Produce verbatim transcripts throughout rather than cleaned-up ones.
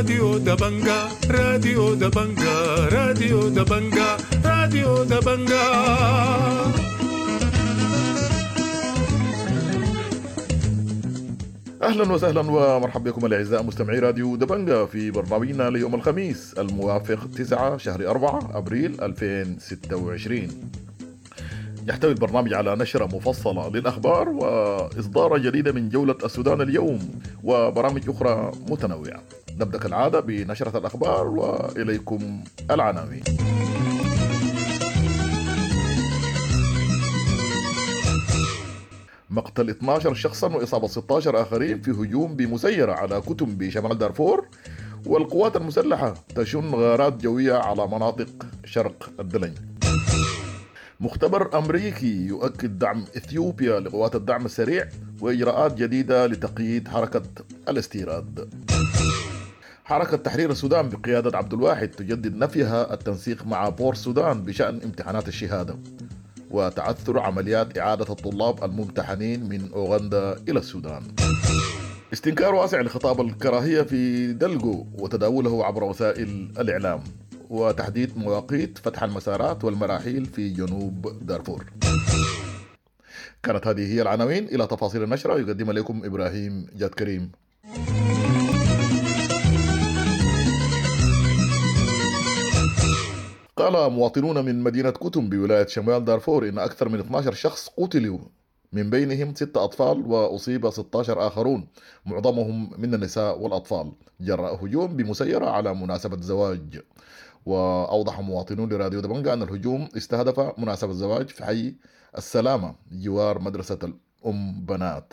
راديو دبنجا راديو دبنجا راديو دبنجا راديو دبنجا. أهلا وسهلا ومرحبا بكم الأعزاء مستمعي راديو دبنجا في برنامجنا ليوم الخميس الموافق تسعة شهر أربعة أبريل ألفين وستة وعشرين. يحتوي البرنامج على نشرة مفصلة للأخبار وإصدار جديدة من جولة السودان اليوم وبرامج أخرى متنوعة. نبدأ كالعادة بنشرة الأخبار وإليكم العناوين. مقتل اثني عشر شخصا وإصابة ستة عشر آخرين في هجوم بمسيرة على كتم بشمال دارفور، والقوات المسلحة تشن غارات جوية على مناطق شرق الدلنج. مختبر أمريكي يؤكد دعم إثيوبيا لقوات الدعم السريع وإجراءات جديدة لتقييد حركة الاستيراد. حركة تحرير السودان بقيادة عبد الواحد تجدد نفيها التنسيق مع بور السودان بشأن امتحانات الشهادة، وتعثر عمليات إعادة الطلاب الممتحنين من أوغندا إلى السودان. استنكار واسع لخطاب الكراهية في دلجو وتداوله عبر وسائل الإعلام، وتحديد مواقيت فتح المسارات والمراحيل في جنوب دارفور. كانت هذه هي العناوين. إلى تفاصيل النشرة يقدم لكم إبراهيم جاد كريم. قال مواطنون من مدينة كتم بولاية شمال دارفور إن أكثر من اثني عشر شخص قتلوا، من بينهم ستة أطفال وأصيب ستة عشر آخرون معظمهم من النساء والأطفال جراء هجوم بمسيرة على مناسبة زواج. وأوضح مواطنون لراديو دبنجا أن الهجوم استهدف مناسبة زواج في حي السلامة جوار مدرسة الأم بنات.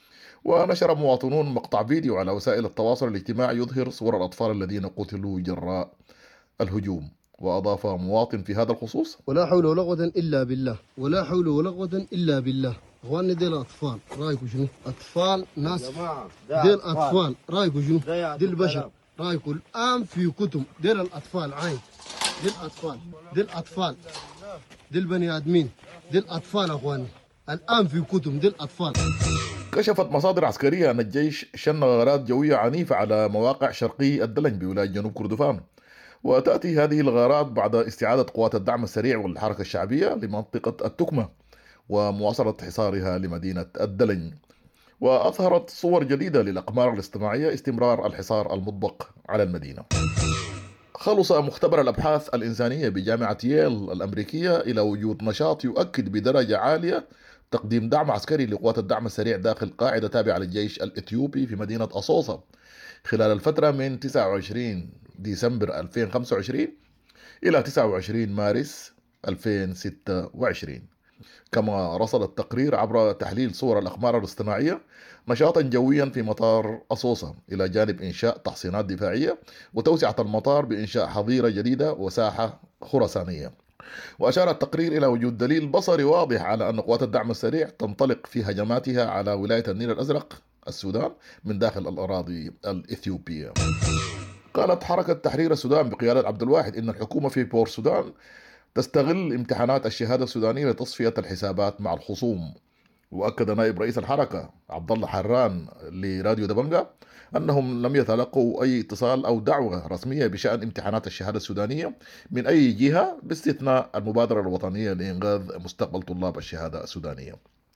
ونشر مواطنون مقطع فيديو على وسائل التواصل الاجتماعي يظهر صور الأطفال الذين قتلوا جراء الهجوم. وأضاف مواطن في هذا الخصوص: ولا حول ولا قوة إلا بالله، ولا حول ولا قوة إلا بالله. اخواني ديل اطفال، رايكم شنو؟ اطفال ناس ديل اطفال، رايكم شنو؟ ديل بشر، رايكم الان في كتم ديل الاطفال عين، ديل اطفال، ديل اطفال، ديل بني ادمين، ديل اطفال اخواني الان في كتم ديل اطفال. كشفت مصادر عسكرية أن الجيش شن غارات جوية عنيفة على مواقع شرقي الدلنج بولاية جنوب كردفان، وتأتي هذه الغارات بعد استعادة قوات الدعم السريع والحركة الشعبية لمنطقة التكمة ومواصلة حصارها لمدينة الدلنج. وأظهرت صور جديدة للأقمار الاصطناعية استمرار الحصار المطبق على المدينة. خلص مختبر الأبحاث الإنسانية بجامعة ييل الأمريكية إلى وجود نشاط يؤكد بدرجة عالية تقديم دعم عسكري لقوات الدعم السريع داخل قاعدة تابعة للجيش الإثيوبي في مدينة أصوصة خلال الفترة من تسعة وعشرين ديسمبر ألفين وخمسة وعشرين إلى تسعة وعشرين مارس ألفين وستة وعشرين. كما رصد التقرير عبر تحليل صور الأقمار الاصطناعية نشاطا جويا في مطار أصوصة، إلى جانب إنشاء تحصينات دفاعية وتوسعة المطار بإنشاء حظيرة جديدة وساحة خرسانية. وأشار التقرير إلى وجود دليل بصري واضح على أن قوات الدعم السريع تنطلق في هجماتها على ولاية النيل الأزرق السودان من داخل الأراضي الإثيوبية. قالت حركة تحرير السودان بقيادة عبد الواحد إن الحكومة في بور السودان تستغل امتحانات الشهادة السودانية لتصفية الحسابات مع الخصوم. وأكد نائب رئيس الحركة عبد الله حران لراديو دبنجا أنهم لم يتلقوا أي اتصال أو دعوة رسمية بشأن امتحانات الشهادة السودانية من أي جهة باستثناء المبادرة الوطنية لإنقاذ مستقبل طلاب الشهادة السودانية.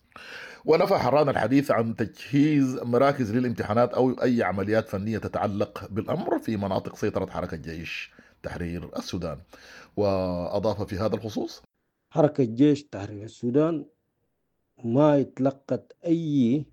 ونفى حران الحديث عن تجهيز مراكز للامتحانات أو أي عمليات فنية تتعلق بالأمر في مناطق سيطرة حركة جيش تحرير السودان. وأضاف في هذا الخصوص: حركة جيش تحرير السودان ما يتلقت أي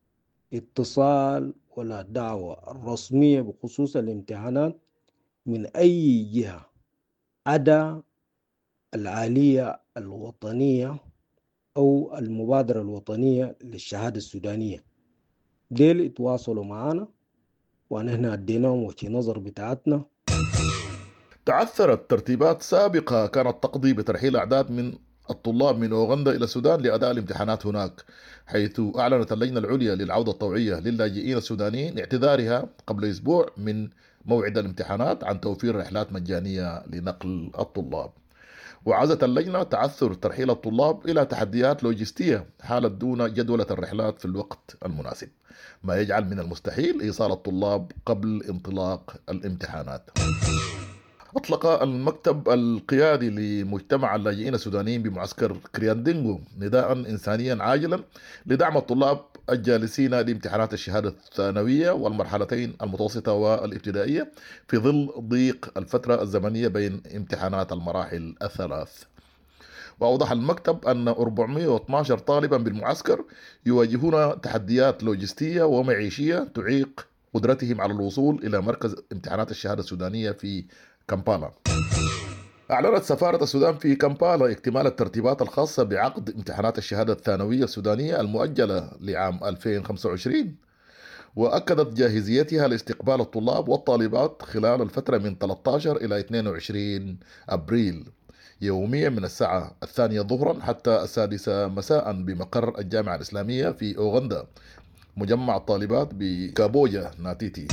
اتصال ولا دعوة رسمية بخصوص الامتحانات من أي جهة عدا العالية الوطنية أو المبادرة الوطنية للشهادة السودانية. ديل يتواصلوا معنا ونحن أديناهم وجه نظر بتاعتنا. تعثرت ترتيبات سابقة كانت تقضي بترحيل أعداد من الطلاب من أوغندا إلى السودان لأداء الامتحانات هناك، حيث أعلنت اللجنة العليا للعودة الطوعية للاجئين السودانيين اعتذارها قبل أسبوع من موعد الامتحانات عن توفير رحلات مجانية لنقل الطلاب. وعزت اللجنة تعثر ترحيل الطلاب إلى تحديات لوجستية حالت دون جدولة الرحلات في الوقت المناسب، ما يجعل من المستحيل إيصال الطلاب قبل انطلاق الامتحانات. أطلق المكتب القيادي لمجتمع اللاجئين السودانيين بمعسكر كرياندينغو نداء إنسانيا عاجلا لدعم الطلاب الجالسين لامتحانات الشهادة الثانوية والمرحلتين المتوسطة والابتدائية في ظل ضيق الفترة الزمنية بين امتحانات المراحل الثلاث. وأوضح المكتب أن أربعمائة واثني عشر طالبا بالمعسكر يواجهون تحديات لوجستية ومعيشية تعيق قدرتهم على الوصول إلى مركز امتحانات الشهادة السودانية في كامبالا. أعلنت سفارة السودان في كامبالا اكتمال الترتيبات الخاصة بعقد امتحانات الشهادة الثانوية السودانية المؤجلة لعام ألفين وخمسة وعشرين، وأكدت جاهزيتها لاستقبال الطلاب والطالبات خلال الفترة من ثلاثة عشر إلى اثنين وعشرين أبريل يوميا من الساعة الثانية ظهرا حتى السادسة مساء بمقر الجامعة الإسلامية في أوغندا مجمع الطالبات بكابوجا ناتيتي.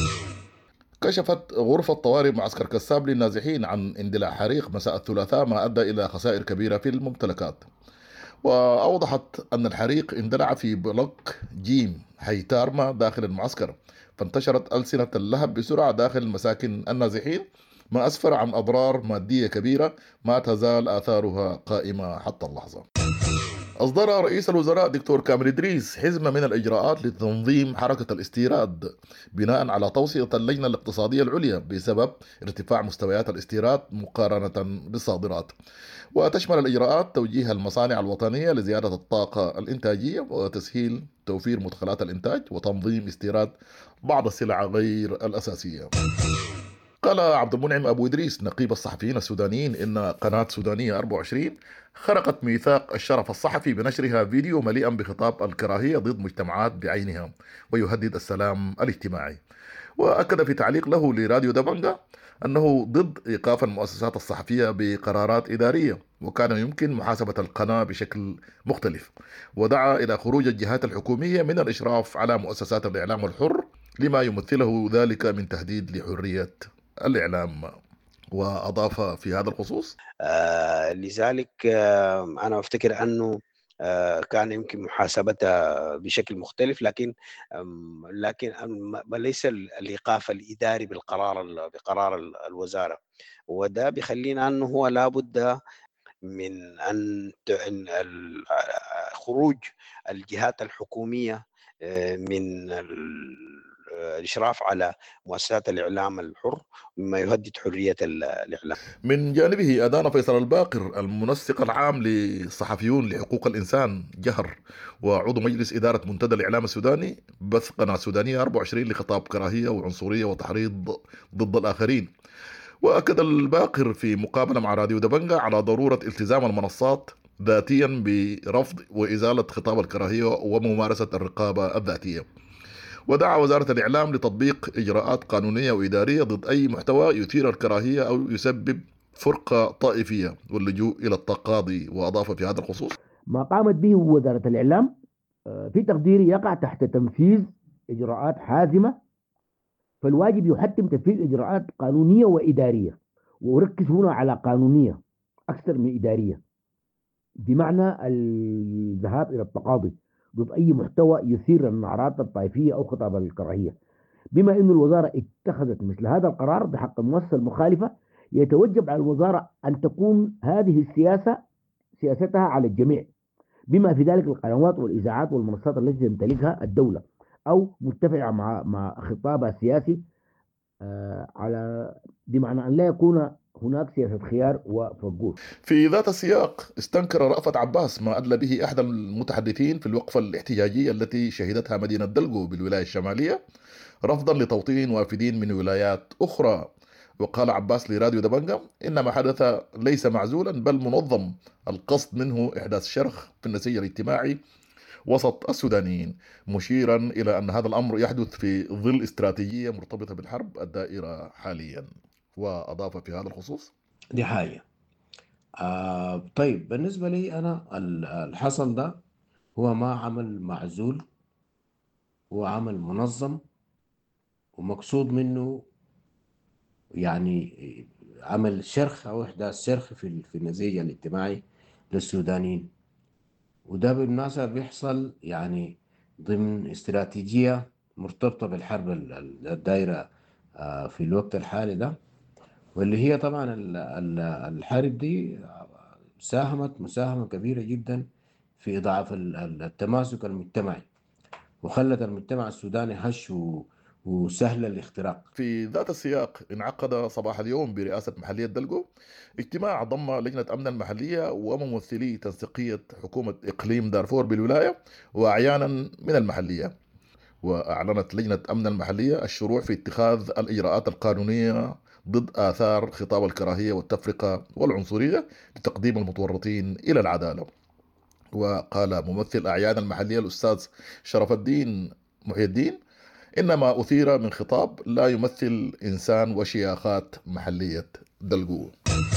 كشفت غرفة طوارئ معسكر كساب للنازحين عن اندلاع حريق مساء الثلاثاء ما أدى إلى خسائر كبيرة في الممتلكات، وأوضحت أن الحريق اندلع في بلوك جيم حي تارما داخل المعسكر، فانتشرت ألسنة اللهب بسرعة داخل المساكن النازحين ما أسفر عن أضرار مادية كبيرة ما تزال آثارها قائمة حتى اللحظة. أصدر رئيس الوزراء دكتور كامل إدريس حزمة من الإجراءات لتنظيم حركة الاستيراد بناء على توصية اللجنة الاقتصادية العليا بسبب ارتفاع مستويات الاستيراد مقارنة بالصادرات، وتشمل الإجراءات توجيه المصانع الوطنية لزيادة الطاقة الإنتاجية وتسهيل توفير مدخلات الإنتاج وتنظيم استيراد بعض السلع غير الأساسية. قال عبد المنعم أبو إدريس نقيب الصحفيين السودانيين إن قناة سودانية أربعة وعشرين خرقت ميثاق الشرف الصحفي بنشرها فيديو مليئا بخطاب الكراهية ضد مجتمعات بعينها ويهدد السلام الاجتماعي، وأكد في تعليق له لراديو دبنجا أنه ضد إيقاف المؤسسات الصحفية بقرارات إدارية وكان يمكن محاسبة القناة بشكل مختلف، ودعا إلى خروج الجهات الحكومية من الإشراف على مؤسسات الإعلام الحر لما يمثله ذلك من تهديد لحرية الإعلام. وأضاف في هذا الخصوص آه لذلك آه أنا أفتكر أنه آه كان يمكن محاسبتها بشكل مختلف، لكن لكن ليس الإيقاف الإداري بالقرار بقرار الوزارة، وده بيخلينا أنه هو لابد من أن خروج الجهات الحكومية من الإشراف على مؤسسات الإعلام الحر مما يهدد حرية الإعلام. من جانبه أدان فيصل الباقر المنسق العام للصحفيون لحقوق الإنسان جهر وعضو مجلس إدارة منتدى الإعلام السوداني بث قناة سودانية أربعة وعشرين لخطاب كراهية وعنصرية وتحريض ضد الآخرين. وأكد الباقر في مقابلة مع راديو دبنجا على ضرورة التزام المنصات ذاتيا برفض وإزالة خطاب الكراهية وممارسة الرقابة الذاتية، ودعا وزارة الإعلام لتطبيق إجراءات قانونية وإدارية ضد أي محتوى يثير الكراهية أو يسبب فرقة طائفية واللجوء إلى التقاضي. وأضاف في هذا الخصوص ما قامت به وزارة الإعلام في تقديري يقع تحت تنفيذ إجراءات حازمة، فالواجب يحتم تنفيذ إجراءات قانونية وإدارية، وأركز هنا على قانونية أكثر من إدارية، بمعنى الذهاب إلى التقاضي ضد أي محتوى يثير النعرات الطائفية أو خطاب الكراهية. بما أن الوزارة اتخذت مثل هذا القرار بحق المؤسسة المخالفة، يتوجب على الوزارة أن تكون هذه السياسة سياستها على الجميع، بما في ذلك القنوات والإذاعات والمنصات التي تمتلكها الدولة أو متفقة مع مع خطابها السياسي، آه على بمعنى أن لا يكون هناك سياسة خيار وفجور. في ذات السياق استنكر رأفت عباس ما أدلى به أحد المتحدثين في الوقفة الاحتجاجية التي شهدتها مدينة دلقو بالولاية الشمالية رفضا لتوطين وافدين من ولايات أخرى. وقال عباس لراديو دبنجا إن ما حدث ليس معزولا بل منظم، القصد منه إحداث شرخ في النسيج الاجتماعي وسط السودانيين، مشيرا إلى أن هذا الأمر يحدث في ظل استراتيجية مرتبطة بالحرب الدائرة حاليا. وأضاف في هذا الخصوص دي حاجة آه طيب بالنسبة لي أنا الحصل ده هو ما عمل معزول، هو عمل منظم ومقصود منه يعني عمل شرخ أو إحداث شرخ في في النسيج الاجتماعي للسودانيين. وده بالمناسبة بيحصل يعني ضمن استراتيجية مرتبطة بالحرب ال- ال- الدايرة آه، في الوقت الحالي ده، واللي هي طبعا ال- ال- الحرب دي ساهمت مساهمة كبيرة جدا في إضعاف ال- ال- التماسك المجتمعي، وخلت المجتمع السوداني هش و- وسهل الاختراق. في ذات السياق انعقد صباح اليوم برئاسة محلية دلقو اجتماع ضم لجنة أمن المحلية وممثلي تنسيقية حكومة إقليم دارفور بالولاية وأعيانا من المحلية. وأعلنت لجنة أمن المحلية الشروع في اتخاذ الإجراءات القانونية ضد آثار خطاب الكراهية والتفرقة والعنصرية لتقديم المتورطين إلى العدالة. وقال ممثل أعيان المحلية الأستاذ شرف الدين محي الدين إن ما أثير من خطاب لا يمثل إنسان وشياخات محلية دلقو.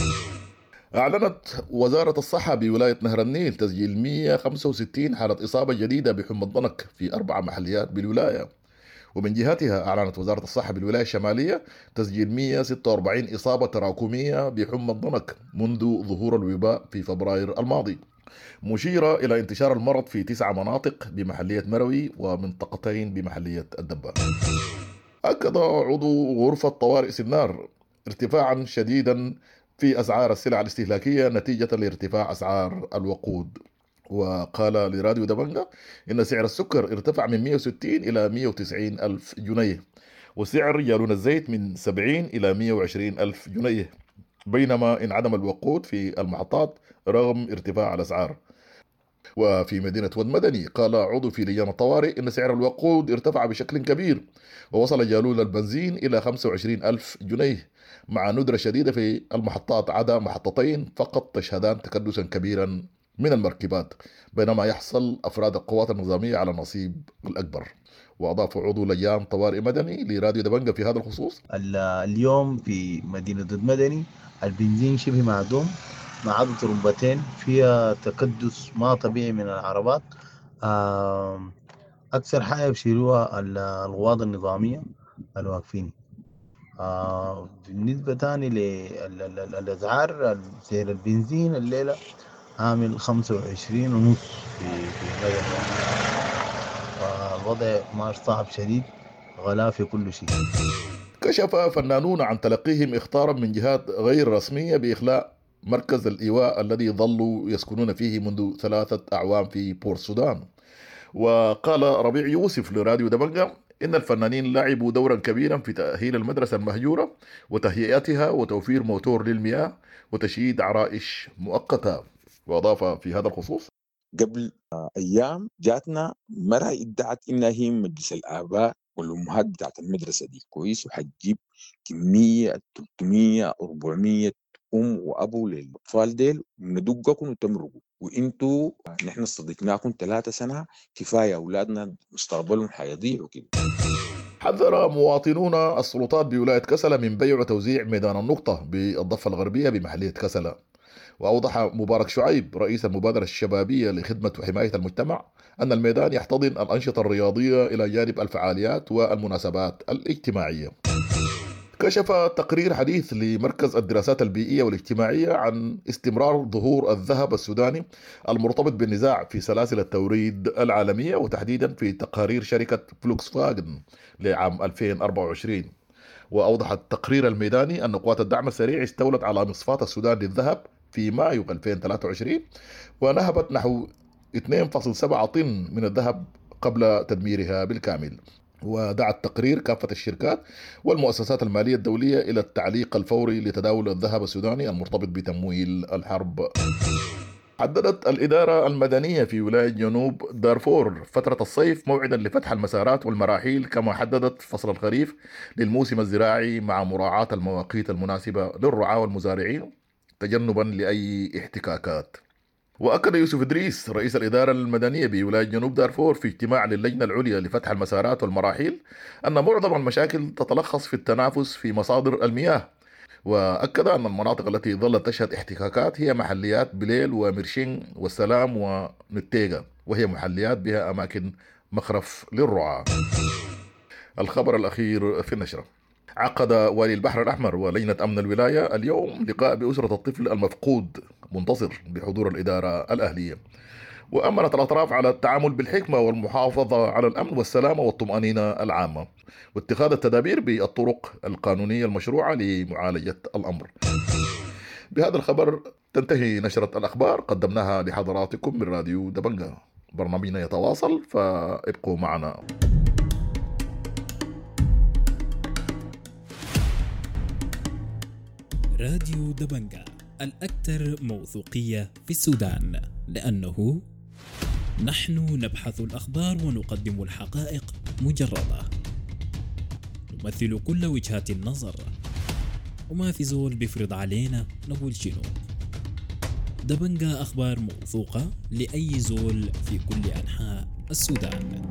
أعلنت وزارة الصحة بولاية نهر النيل تسجيل مئة وخمسة وستين حالة إصابة جديدة بحمى الضنك في أربع محليات بالولاية. ومن جهتها أعلنت وزارة الصحة بالولاية الشمالية تسجيل مئة وستة وأربعين إصابة تراكمية بحمى الضنك منذ ظهور الوباء في فبراير الماضي، مشيرة إلى انتشار المرض في تسع مناطق بمحلية مروي ومنطقتين بمحلية الدبا. أكد عضو غرفة طوارئ سنار ارتفاعا شديدا في أسعار السلع الاستهلاكية نتيجة لارتفاع أسعار الوقود. وقال لراديو دبنجا إن سعر السكر ارتفع من مئة وستين إلى مئة وتسعين ألف جنيه، وسعر جالون الزيت من سبعين إلى مئة وعشرين ألف جنيه، بينما انعدم الوقود في المحطات رغم ارتفاع الأسعار. وفي مدينة ود مدني قال عضو في لجان الطوارئ إن سعر الوقود ارتفع بشكل كبير، ووصل جالون البنزين إلى خمسة وعشرين ألف جنيه، مع ندرة شديدة في المحطات عدا محطتين فقط تشهدان تكدسا كبيرا من المركبات، بينما يحصل أفراد القوات النظامية على النصيب الأكبر. وأضاف عضو لجان طوارئ مدني لراديو دبنجا في هذا الخصوص: اليوم في مدينة ود مدني البنزين شبه معدوم، ما عدا طرمبتين فيها تكدس ما طبيعي من العربات. أكثر حاجة بيشيلوها القوات النظامية الواقفين. بالنسبة تاني للأسعار، سعر البنزين الليلة عامل خمسة وعشرين ونص في في مدني، فالوضع ماشي صعب شديد، غلاء في كل شيء. كشف فنانون عن تلقيهم إخطارا من جهات غير رسمية بإخلاء مركز الإيواء الذي ظلوا يسكنون فيه منذ ثلاثة أعوام في بور السودان. وقال ربيع يوسف لراديو دبنجا إن الفنانين لعبوا دورا كبيرا في تأهيل المدرسة المهجورة وتهيئتها وتوفير موتور للمياه وتشييد عرائش مؤقتة. وأضاف في هذا الخصوص: قبل أيام جاتنا مرة ادعت إنها هي مجلس الآباء والأمهات بتاعت المدرسة دي كويس، وحتجيب كمية ثلاثمية أربعمية أم وأبو للأطفال ديل، ندقكم وتمرقوا، وإنتوا نحن صدقناكم ثلاثة سنة كفاية، أولادنا مستقبلهم حيضيع وكده. حذر مواطنون السلطات بولاية كسلة من بيع وتوزيع ميدان النقطة بالضفة الغربية بمحلية كسلة. وأوضح مبارك شعيب رئيس المبادرة الشبابية لخدمة وحماية المجتمع أن الميدان يحتضن الأنشطة الرياضية إلى جانب الفعاليات والمناسبات الاجتماعية. كشف تقرير حديث لمركز الدراسات البيئية والاجتماعية عن استمرار ظهور الذهب السوداني المرتبط بالنزاع في سلاسل التوريد العالمية، وتحديدا في تقارير شركة فلوكس فاجن لعام ألفين وأربعة وعشرين. وأوضح التقرير الميداني أن قوات الدعم السريع استولت على مصفاة السودان للذهب في مايو ألفين وثلاثة وعشرين، ونهبت نحو اثنين فاصلة سبعة طن من الذهب قبل تدميرها بالكامل. ودعا التقرير كافة الشركات والمؤسسات المالية الدولية إلى التعليق الفوري لتداول الذهب السوداني المرتبط بتمويل الحرب. حددت الإدارة المدنية في ولاية جنوب دارفور فترة الصيف موعدا لفتح المسارات والمراحيل، كما حددت فصل الخريف للموسم الزراعي مع مراعاة المواقيت المناسبة للرعاة والمزارعين تجنبا لأي احتكاكات. وأكد يوسف إدريس رئيس الإدارة المدنية بولاية جنوب دارفور في اجتماع للجنة العليا لفتح المسارات والمراحيل أن معظم المشاكل تتلخص في التنافس في مصادر المياه. وأكد أن المناطق التي ظلت تشهد احتكاكات هي محليات بليل ومرشين والسلام ونتيجة، وهي محليات بها أماكن مخرف للرعاة. الخبر الأخير في النشرة: عقد والي البحر الأحمر ولجنة أمن الولاية اليوم لقاء بأسرة الطفل المفقود منتصر بحضور الإدارة الأهلية، وأمنت الأطراف على التعامل بالحكمة والمحافظة على الأمن والسلامة والطمأنينة العامة واتخاذ التدابير بالطرق القانونية المشروعة لمعالجة الأمر. بهذا الخبر تنتهي نشرة الأخبار قدمناها لحضراتكم من راديو دبنجا. برنامجنا يتواصل فابقوا معنا. راديو دبنجا الأكثر موثوقية في السودان، لأنه نحن نبحث الأخبار ونقدم الحقائق مجردة، نمثل كل وجهات النظر، وما في زول بيفرض علينا نقول شنو. دبنجا أخبار موثوقة لأي زول في كل أنحاء السودان.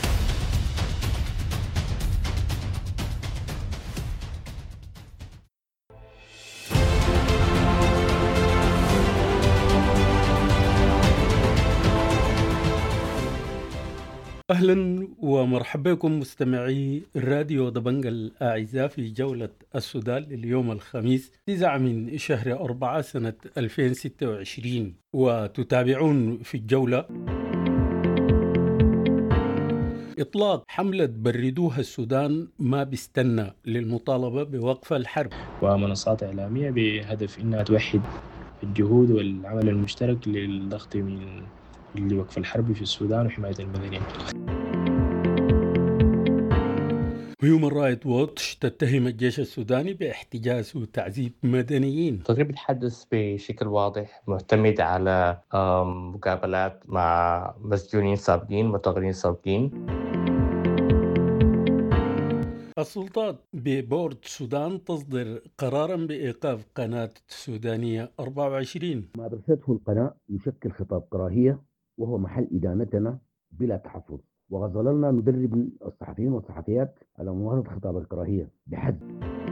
أهلا ومرحبا بكم مستمعي الراديو دبنجا الأعزاء في جولة السودان لليوم الخميس تسعة من شهر أربعة سنة ألفين وستة وعشرين، وتتابعون في الجولة إطلاق حملة بردوها السودان ما بيستنى للمطالبة بوقف الحرب، ومنصات إعلامية بهدف إنها توحد الجهود والعمل المشترك للضغط من لوقف الحرب في السودان وحماية المدنيين. هيومن رايت ووتش تتهم الجيش السوداني باحتجاز وتعذيب مدنيين. التقرير بيتحدث بشكل واضح معتمد على مقابلات مع مسجونين سابقين معتقلين سابقين. السلطات ببورد السودان تصدر قرارا بإيقاف قناة السودانية أربعة وعشرين. ما درسته القناة يشكل خطاب كراهية وهو محل إدانتنا بلا تحفظ، وظللنا ندرب الصحفيين والصحفيات على مواصلة خطاب الكراهية بحد.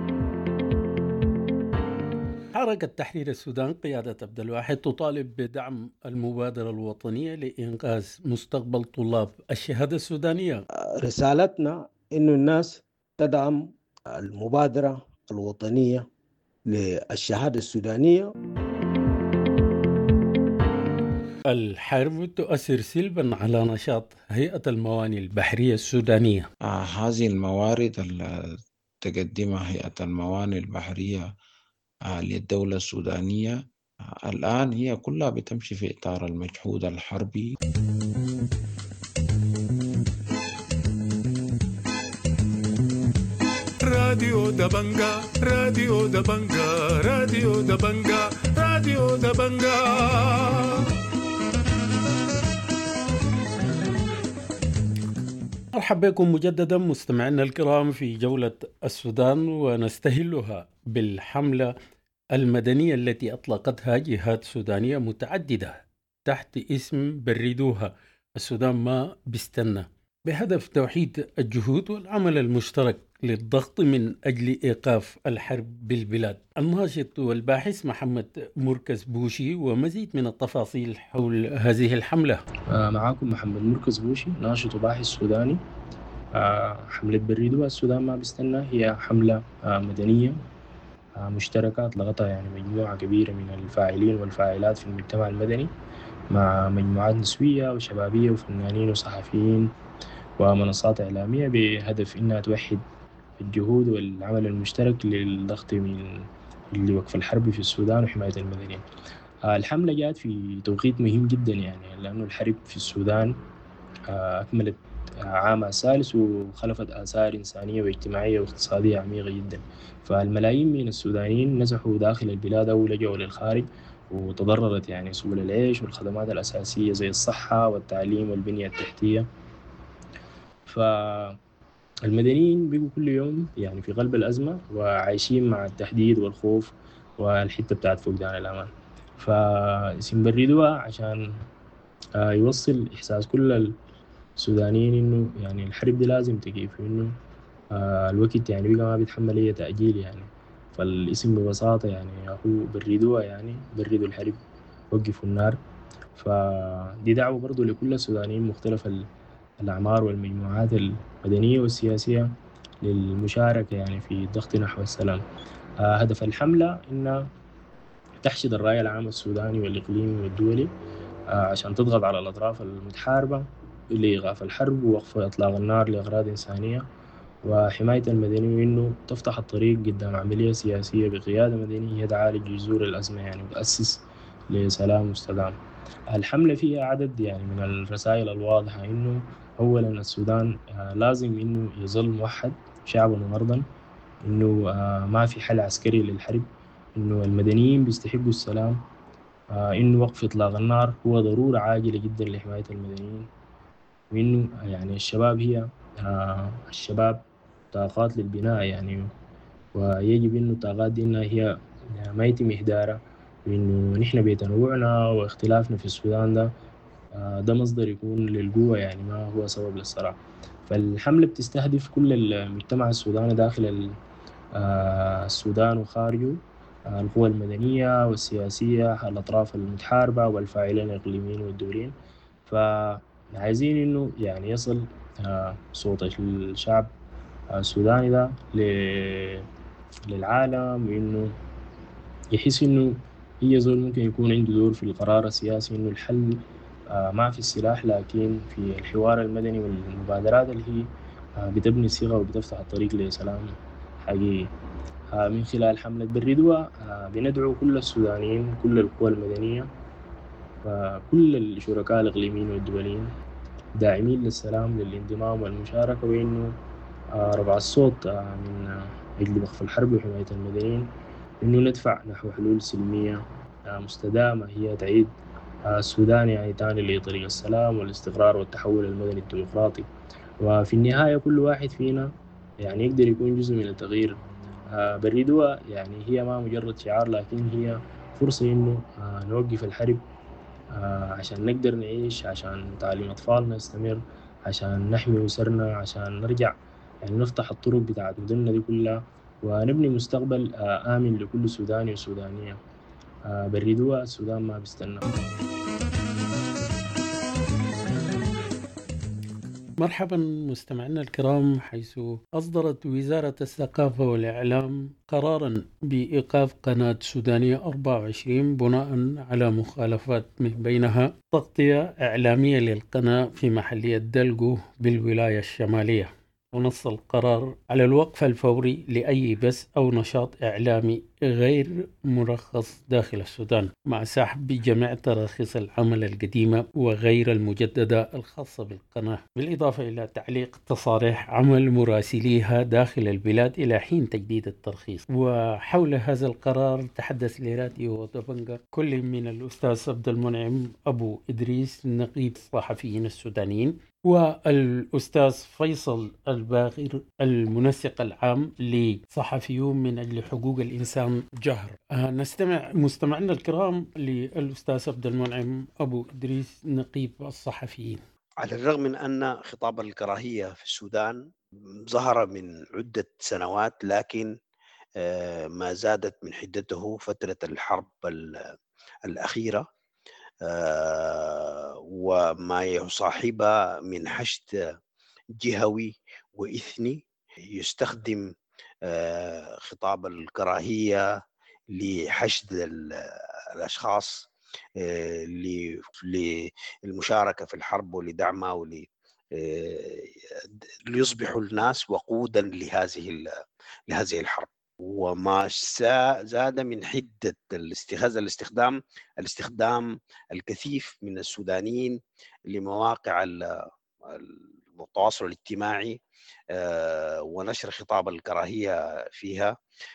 حركة تحرير السودان قيادة عبد الواحد تطالب بدعم المبادرة الوطنية لإنقاذ مستقبل طلاب الشهادة السودانية. رسالتنا إنه الناس تدعم المبادرة الوطنية للشهادة السودانية. الحرب تؤثر سلبا على نشاط هيئة الموانئ البحرية السودانية. آه هذه الموارد اللي تقدمها هيئة الموانئ البحرية آه للدولة السودانية آه الآن هي كلها بتمشي في إطار المجهود الحربي. راديو دبنجا راديو دبنجا راديو دبنجا راديو دبنجا. مرحبا بكم مجددا مستمعينا الكرام في جولة السودان، ونستهلها بالحملة المدنية التي أطلقتها جهات سودانية متعددة تحت اسم بردوها السودان ما بيستنى، بهدف توحيد الجهود والعمل المشترك للضغط من أجل إيقاف الحرب بالبلاد. الناشط والباحث محمد مركز بوشي ومزيد من التفاصيل حول هذه الحملة. معاكم محمد مركز بوشي، ناشط وباحث سوداني. حملة بردوها السودان ما بيستنى هي حملة مدنية مشتركة أطلقتها يعني مجموعة كبيرة من الفاعلين والفاعلات في المجتمع المدني مع مجموعات نسوية وشبابية وفنانين وصحفيين ومنصات إعلامية بهدف إنها توحد الجهود والعمل المشترك للضغط من لوقف الحرب في السودان وحماية المدنيين. الحملة جاءت في توقيت مهم جدا يعني لأنه الحرب في السودان أكملت عامها الثالث وخلفت آثار إنسانية واجتماعية واقتصادية عميقة جدا، فالملايين من السودانيين نزحوا داخل البلاد أو لجأوا للخارج، وتضررت يعني سبل العيش والخدمات الأساسية زي الصحة والتعليم والبنية التحتية. فالمدنيين بيقوا كل يوم يعني في قلب الأزمة وعايشين مع التهديد والخوف والحتة بتاعت فقدان الأمان. فاسم بردوها عشان يوصل إحساس كل السودانيين إنه يعني الحرب دي لازم تقف، إنه الوقت يعني بقى ما بيتحمل أي تأجيل يعني. فالاسم ببساطة يعني هو بردوها يعني بردوا الحرب وقفوا النار. فدي دعوة برضو لكل السودانيين مختلف الأعمار والمجموعات المدنية والسياسية للمشاركة يعني في الضغط نحو السلام. آه، هدف الحملة إنها تحشد الرأي العام السوداني والإقليمي والدولي آه، عشان تضغط على الأطراف المتحاربة لإيقاف الحرب ووقف إطلاق النار لأغراض إنسانية وحماية المدني، وإنه تفتح الطريق قدام عملية سياسية بقيادة مدنية تعالج جذور الأزمة يعني وتأسس لسلام مستدام. الحملة فيها عدد يعني من الرسائل الواضحة، إنه أولا السودان آه، لازم إنه يظل موحد شعبا وأرضا، إنه آه، ما في حل عسكري للحرب، إنه المدنيين بيستحقوا السلام، آه، إنه وقف إطلاق النار هو ضرورة عاجلة جدا لحماية المدنيين، وإنه يعني الشباب هي آه، الشباب طاقات للبناء يعني، ويجب إنه الطاقات دي إنها هي يعني ما يتم إهدارها، وإنه نحن بتنوعنا واختلافنا في السودان ده آه، ده مصدر يكون للقوة يعني ما هو سبب للصراع. فالحملة بتستهدف كل المجتمع السوداني داخل ال- آه، السودان وخارجه، آه، القوى المدنية والسياسية، الأطراف المتحاربة والفاعلين الإقليميين والدوليين. فعايزين إنه يعني يصل آه، صوت الشعب السوداني ده ل- للعالم، وإنه يحس إنه هي زول ممكن يكون عنده دور في القرار السياسي، إنه الحل آه، ما في السلاح لكن في الحوار المدني والمبادرات اللي هي آه، بتبني الثقة وبتفتح الطريق لسلام حقيقي. آه، من خلال حملة بريدوة آه، بندعو كل السودانيين، كل القوى المدنية وكل الشركاء الإقليميين والدوليين داعمين للسلام للانضمام والمشاركة، وإنه آه، رفع الصوت آه، من آه، أجل وقف الحرب وحماية المدنيين، إنه ندفع نحو حلول سلمية آه، مستدامة هي تعيد آه، السودان يعني تاني لطريق السلام والاستقرار والتحول المدني الديمقراطي. وفي النهاية كل واحد فينا يعني يقدر يكون جزء من التغيير. آه، بريدوة يعني هي ما مجرد شعار، لكن هي فرصة إنه آه، نوقف الحرب آه، عشان نقدر نعيش، عشان تعليم أطفالنا يستمر، عشان نحمي أسرنا، عشان نرجع يعني نفتح الطرق بتاعت مدننا دي كلها ونبني مستقبل آه، آمن لكل سوداني وسودانية. آه، بريدوها السودان ما بيستنى. مرحبا مستمعينا الكرام، حيث أصدرت وزارة الثقافة والإعلام قرارا بإيقاف قناة سودانية أربعة وعشرين بناء على مخالفات من بينها تغطية إعلامية للقناة في محلية دلقو بالولاية الشمالية. ونص القرار على الوقف الفوري لأي بث أو نشاط إعلامي غير مرخص داخل السودان، مع سحب جميع تراخيص العمل القديمة وغير المجددة الخاصة بالقناة، بالإضافة إلى تعليق تصاريح عمل مراسليها داخل البلاد إلى حين تجديد الترخيص. وحول هذا القرار تحدث لراديو دبنجة كل من الأستاذ عبد المنعم أبو إدريس نقيب الصحفيين السودانيين، والأستاذ فيصل الباغر المنسق العام لصحفيون من أجل حقوق الإنسان جهر. آه نستمع مستمعنا الكرام للأستاذ عبد المنعم أبو إدريس نقيب الصحفيين. على الرغم من أن خطاب الكراهية في السودان ظهر من عدة سنوات، لكن آه، ما زادت من حدته فترة الحرب ال- الأخيرة، آه، وما يصاحبها من حشد جهوي وإثني يستخدم آه، خطاب الكراهية لحشد ال- الأشخاص آه، ل- للمشاركة في الحرب ولدعمها ول آه، ليصبحوا الناس وقودا لهذه ال- لهذه الحرب. وما سا- زاد من حدة الاستخ- الاستخدام الاستخدام الكثيف من السودانيين لمواقع ال- التواصل الاجتماعي آه، ونشر خطاب الكراهية فيها،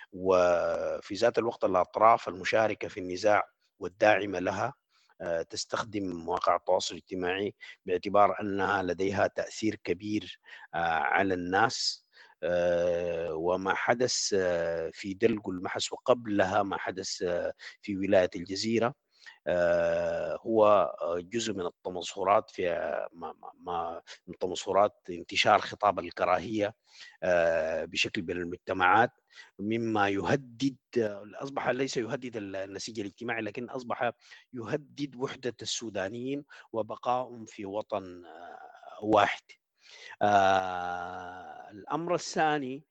وفي ذات الوقت الأطراف المشاركة في النزاع والداعمة لها آه، تستخدم مواقع التواصل الاجتماعي باعتبار أنها لديها تأثير كبير آه، على الناس. آه، وما حدث آه، في دلق المحس وقبلها ما حدث آه، في ولاية الجزيرة آه، هو آه، جزء من التمظهرات في آه، ما ما- ما- من تمظهرات انتشار خطاب الكراهية آه، بشكل بين المجتمعات، مما يهدد آه، أصبح ليس يهدد النسيج الاجتماعي، لكن أصبح يهدد وحدة السودانيين وبقائهم في وطن آه، واحد. آه، الأمر الثاني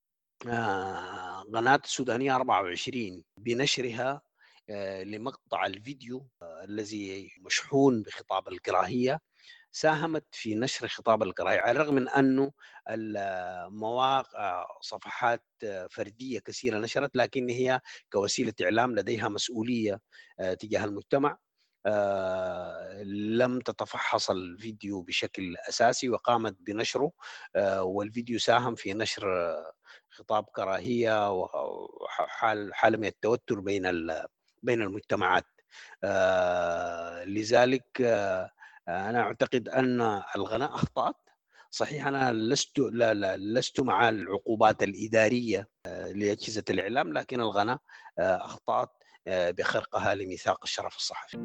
قناة السودانية أربعة وعشرين بنشرها لمقطع الفيديو الذي مشحون بخطاب الكراهية ساهمت في نشر خطاب الكراهية، على الرغم من أنه المواقع صفحات فردية كثيرة نشرت، لكن هي كوسيلة إعلام لديها مسؤولية تجاه المجتمع. لم تتفحص الفيديو بشكل أساسي وقامت بنشره، والفيديو ساهم في نشر خطاب كراهية وحال حالة من التوتر بين بين المجتمعات. لذلك أنا أعتقد أن القناة أخطأت. صحيح أنا لست لا لا لست مع العقوبات الإدارية لأجهزة الإعلام، لكن القناة أخطأت بخرقها لميثاق الشرف الصحفي.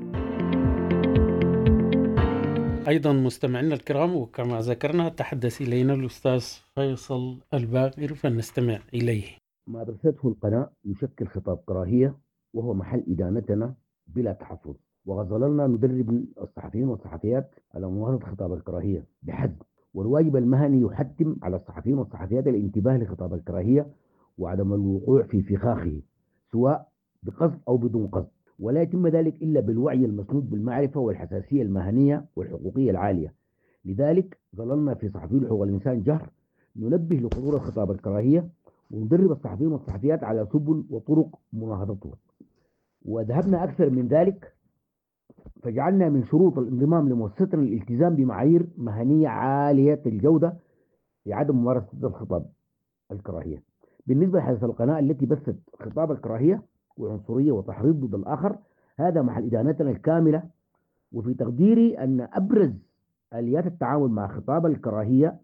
أيضا مستمعينا الكرام، وكما ذكرنا تحدث إلينا الأستاذ فيصل الباقر فنستمع إليه. ما درسته القناة يشكل خطاب كراهية وهو محل إدانتنا بلا تحفظ، وظللنا ندرب الصحفيين والصحفيات على مواصلة خطاب الكراهية بحد، والواجب المهني يحتم على الصحفيين والصحفيات الانتباه لخطاب الكراهية وعدم الوقوع في فخاخه سواء بقصد أو بدون قصد، ولا يتم ذلك إلا بالوعي المسنود بالمعرفة والحساسية المهنية والحقوقية العالية. لذلك ظللنا في صحفيين حقوق الإنسان جهر ننبه لخطورة خطاب الكراهية وندرب الصحفيين والصحفيات على سبل وطرق مناهضته، وذهبنا أكثر من ذلك فجعلنا من شروط الانضمام لمؤسستنا الالتزام بمعايير مهنية عالية الجودة لعدم ممارسة الخطاب الكراهية. بالنسبة لحدث القناة التي بثت خطاب الكراهية وعنصرية وتحريض ضد الآخر، هذا محل إدانتنا الكاملة، وفي تقديري أن أبرز آليات التعامل مع خطاب الكراهية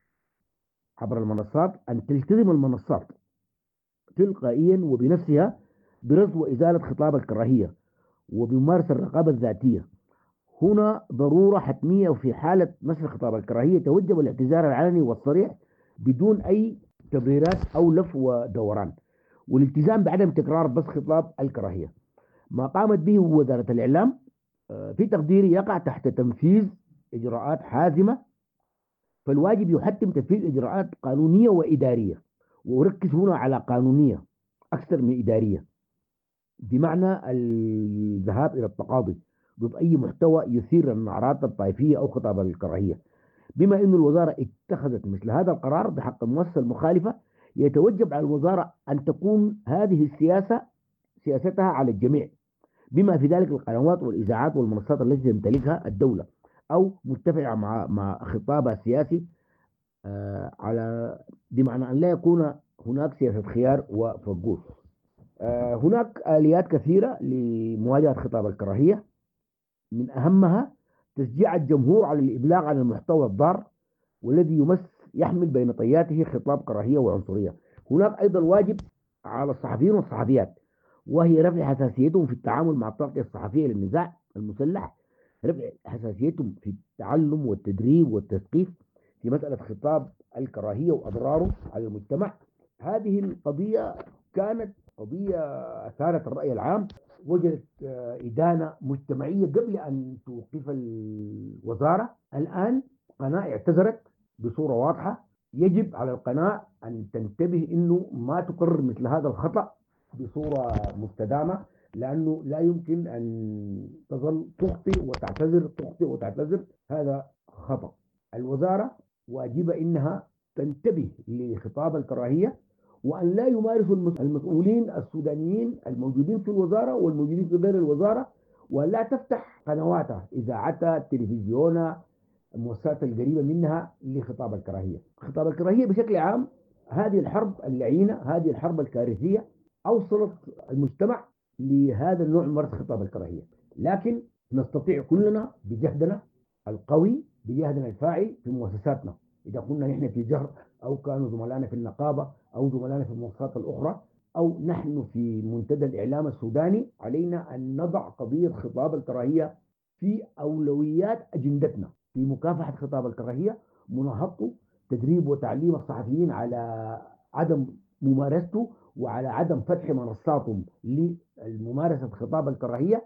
عبر المنصات أن تلتزم المنصات تلقائيا وبنفسها برصد وإزالة خطاب الكراهية وبممارسة الرقابة الذاتية. هنا ضرورة حتمية، وفي حالة نشر خطاب الكراهية توجب الاعتذار العلني والصريح بدون أي تبريرات أو لف ودوران، والالتزام بعدم تكرار بث خطاب الكراهية. ما قامت به وزارة الإعلام في تقديري يقع تحت تنفيذ إجراءات حازمة، فالواجب يحتم تنفيذ إجراءات قانونية وإدارية، وأركز هنا على قانونية أكثر من إدارية، بمعنى الذهاب إلى التقاضي ضد أي محتوى يثير النعرات الطائفية أو خطاب الكراهية. بما أن الوزارة اتخذت مثل هذا القرار بحق المؤسسة المخالفة، يتوجب على الوزارة أن تكون هذه السياسة سياستها على الجميع، بما في ذلك القنوات والإذاعات والمنصات التي تمتلكها الدولة أو متفقة مع مع خطابها السياسي، آه على بمعنى أن لا يكون هناك سياسة خيار وفقوس. آه هناك آليات كثيرة لمواجهة خطاب الكراهية، من أهمها تشجيع الجمهور على الإبلاغ عن المحتوى الضار والذي يمس يحمل بين طياته خطاب كراهية وعنصرية. هناك أيضا واجب على الصحفيين والصحفيات، وهي رفع حساسيتهم في التعامل مع الطاقة الصحفية للنزاع المسلح، رفع حساسيتهم في التعلم والتدريب والتثقيف في مسألة خطاب الكراهية وأضراره على المجتمع. هذه القضية كانت قضية أثارت الرأي العام، وجدت إدانة مجتمعية قبل أن توقف الوزارة. الآن قناة اعتذرت بصورة واضحة، يجب على القناة أن تنتبه أنه ما تكرر مثل هذا الخطأ بصورة مستدامة، لأنه لا يمكن أن تظل تخطئ وتعتذر تخطئ وتعتذر، هذا خطأ. الوزارة واجبة أنها تنتبه لخطاب الكراهية، وأن لا يمارس المسؤولين السودانيين الموجودين في الوزارة والموجودين في غير الوزارة، ولا تفتح قنواتها إذاعتها تلفزيونها المؤسسات القريبة منها لخطاب الكراهية. خطاب الكراهية بشكل عام هذه الحرب اللعينة، هذه الحرب الكارثية أوصلت المجتمع لهذا النوع من ممارسة خطاب الكراهية، لكن نستطيع كلنا بجهدنا القوي بجهدنا الفاعل في مؤسساتنا، إذا كنا نحن في جهر أو كانوا زملائنا في النقابة أو زملائنا في المؤسسات الأخرى أو نحن في منتدى الإعلام السوداني، علينا أن نضع قضية خطاب الكراهية في أولويات أجندتنا في مكافحة خطاب الكراهية، مناهضته، تدريب وتعليم الصحفيين على عدم ممارسته وعلى عدم فتح منصاتهم لممارسة خطاب الكراهية،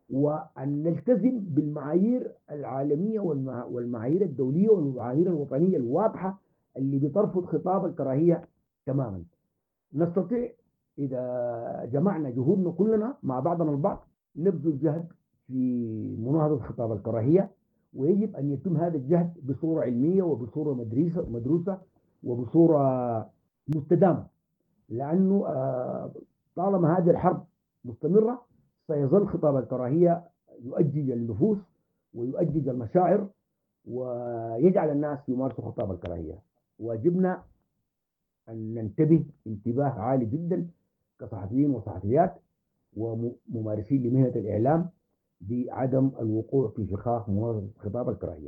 وأن نلتزم بالمعايير العالمية والمعايير الدولية والمعايير الوطنية الواضحة اللي بترفض خطاب الكراهية تماما. نستطيع إذا جمعنا جهودنا كلنا مع بعضنا البعض نبذل جهد في مناهضة خطاب الكراهية، ويجب أن يتم هذا الجهد بصورة علمية وبصورة مدروسة مدروسة وبصورة مستدامة، لأنه طالما هذه الحرب مستمرة سيظل خطاب الكراهية يؤجج النفوس ويؤجج المشاعر ويجعل الناس يمارسوا خطاب الكراهية. واجبنا أن ننتبه انتباه عالي جدا كصحفيين وصحفيات وممارسين لمهنة الإعلام بعدم الوقوع في فخاخ مواجهة خطاب الكراهية.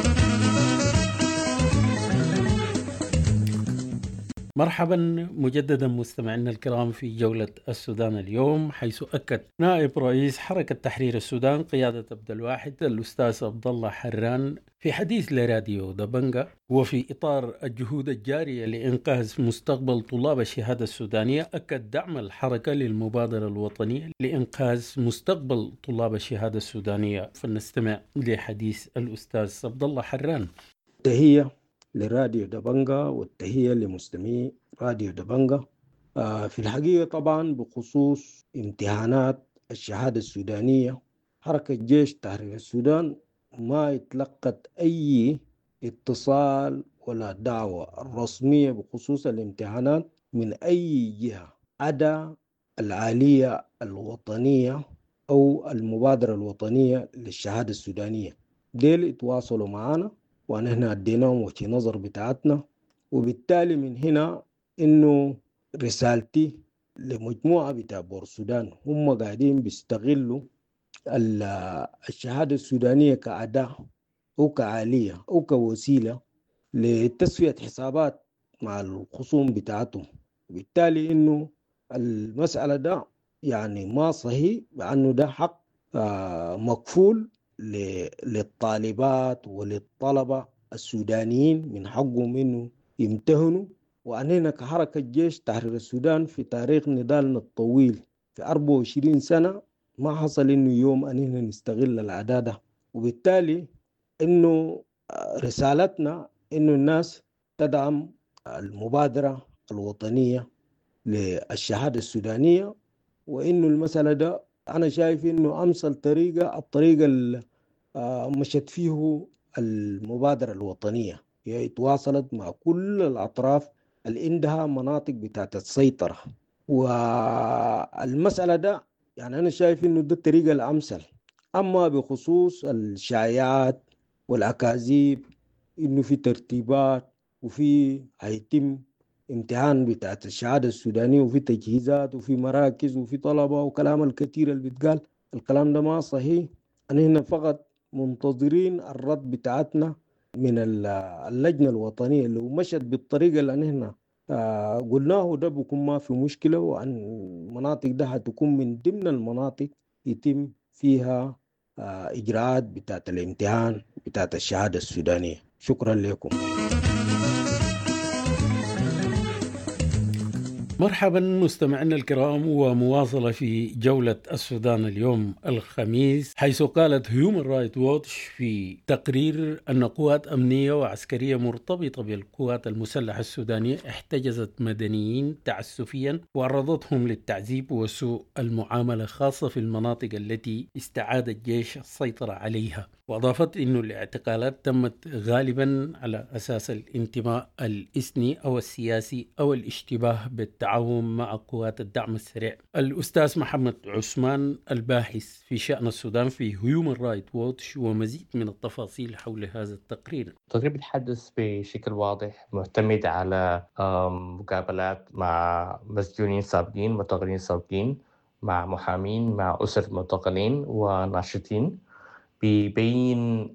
مرحبا مجددا مستمعينا الكرام في جولة السودان اليوم، حيث أكد نائب رئيس حركة تحرير السودان قيادة عبد الواحد الأستاذ عبد الله حران في حديث لراديو دبنجا وفي إطار الجهود الجارية لإنقاذ مستقبل طلاب الشهادة السودانية، أكد دعم الحركة للمبادرة الوطنية لإنقاذ مستقبل طلاب الشهادة السودانية. فلنستمع لحديث الأستاذ عبد الله حران. تهية لراديو دبنجا والتهية لمستمعي راديو دبنجا. آه في الحقيقة طبعا بخصوص امتحانات الشهادة السودانية، حركة جيش تحرير السودان ما اتلقت أي اتصال ولا دعوة رسمية بخصوص الامتحانات من أي جهة عدا العالية الوطنية أو المبادرة الوطنية للشهادة السودانية. ديل اتواصلوا معنا ونحن أديناهم وجه نظر بتاعتنا، وبالتالي من هنا إنه رسالتي لمجموعة بتاع بور السودان هم قاعدين بيستغلوا الشهادة السودانية كأداة أو كعالية أو كوسيلة لتسوية حسابات مع الخصوم بتاعتهم. وبالتالي إنه المسألة ده يعني ما صحيح، لأنه ده حق مكفول للطالبات وللطلبة السودانيين من حقهم إنه يمتهنوا. وأننا كحركة جيش تحرير السودان في تاريخ نضالنا الطويل في أربعة وعشرين سنة ما حصل إنه يوم أننا نستغل العداء ده. وبالتالي إنه رسالتنا إنه الناس تدعم المبادرة الوطنية للشهادة السودانية، وإنه المسألة ده أنا شايف إنه أمثل طريقة الطريقة اللي مشت فيه المبادرة الوطنية، هي تواصلت مع كل الأطراف اللي عندها مناطق بتاعت السيطرة. والمسألة ده يعني أنا شايف إنه ده الطريقة الأمثل. أما بخصوص الشائعات والأكاذيب إنه في ترتيبات وفي هيتم امتحان بتاعت الشهادة السودانية وفي تجهيزات وفي مراكز وفي طلبة وكلام الكثير اللي بيتقال، الكلام ده ما صحيح. أننا فقط منتظرين الرد بتاعتنا من اللجنة الوطنية اللي مشت بالطريقة اللي نحن قلناه ده بكون ما في مشكلة، وأن المناطق ده هتكون من ضمن المناطق يتم فيها إجراءات بتاعت الامتحان بتاعت الشهادة السودانية. شكرا لكم. مرحبا مستمعينا الكرام، ومواصلة في جولة السودان اليوم الخميس، حيث قالت هيومن رايت ووتش في تقرير أن قوات أمنية وعسكرية مرتبطة بالقوات المسلحة السودانية احتجزت مدنيين تعسفيا وعرضتهم للتعذيب وسوء المعاملة، خاصة في المناطق التي استعاد الجيش السيطرة عليها. وأضافت أن الاعتقالات تمت غالبا على أساس الانتماء الإثني أو السياسي أو الاشتباه بالتعاون مع قوات الدعم السريع. الأستاذ محمد عثمان الباحث في شأن السودان في هيومن رايت ووتش ومزيد من التفاصيل حول هذا التقرير. التقرير بيتحدث بشكل واضح معتمد على مقابلات مع مسجونين سابقين، معتقلين سابقين، مع محامين، مع أسر معتقلين وناشطين، بيبين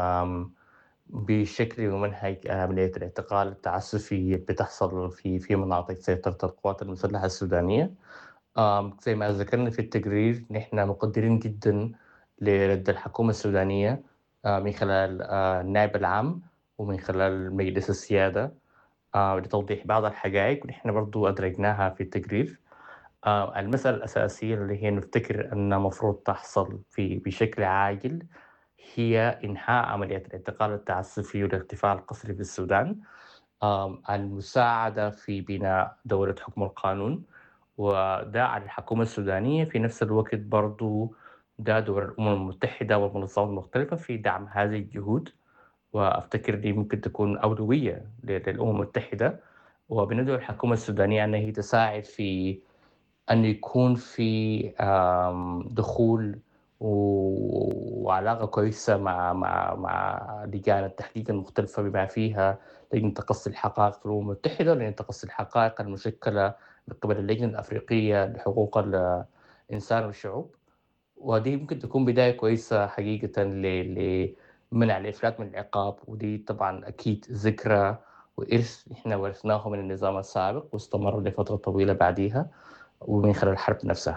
بشكل ومنهج عملية الاعتقال التعسفي بتحصل في في مناطق سيطرة القوات المسلحة السودانية. زي ما ذكرنا في التقرير، نحن مقدرين جدا لرد الحكومة السودانية من خلال النائب العام ومن خلال مجلس السيادة لتوضيح بعض الحقائق، ونحن برضو أدرجناها في التقرير. المسألة الأساسية اللي هي نفتكر أنها مفروض تحصل في بشكل عاجل هي إنهاء عملية الاعتقال التعسفي والارتفاع القسري في السودان. المساعدة في بناء دولة حكم القانون، وده على الحكومة السودانية. في نفس الوقت برضو ده دور الأمم المتحدة والمنظمات المختلفة في دعم هذه الجهود، وأفتكر دي ممكن تكون أولوية للأمم المتحدة، وبندعو الحكومة السودانية أن هي تساعد في أن يكون في دخول وعلاقة كويسة مع مع مع لجان التحقيق المختلفة بما فيها لجنة تقصي الحقائق في الأمم المتحدة ولجنة تقصي الحقائق المشكلة من قبل اللجنة الأفريقية لحقوق الإنسان والشعوب. ودي ممكن تكون بداية كويسة حقيقة لمنع الإفلات من العقاب، ودي طبعا أكيد ذكرى وإرث إحنا ورثناه من النظام السابق واستمر لفترة طويلة بعديها ومن خلال الحرب نفسها.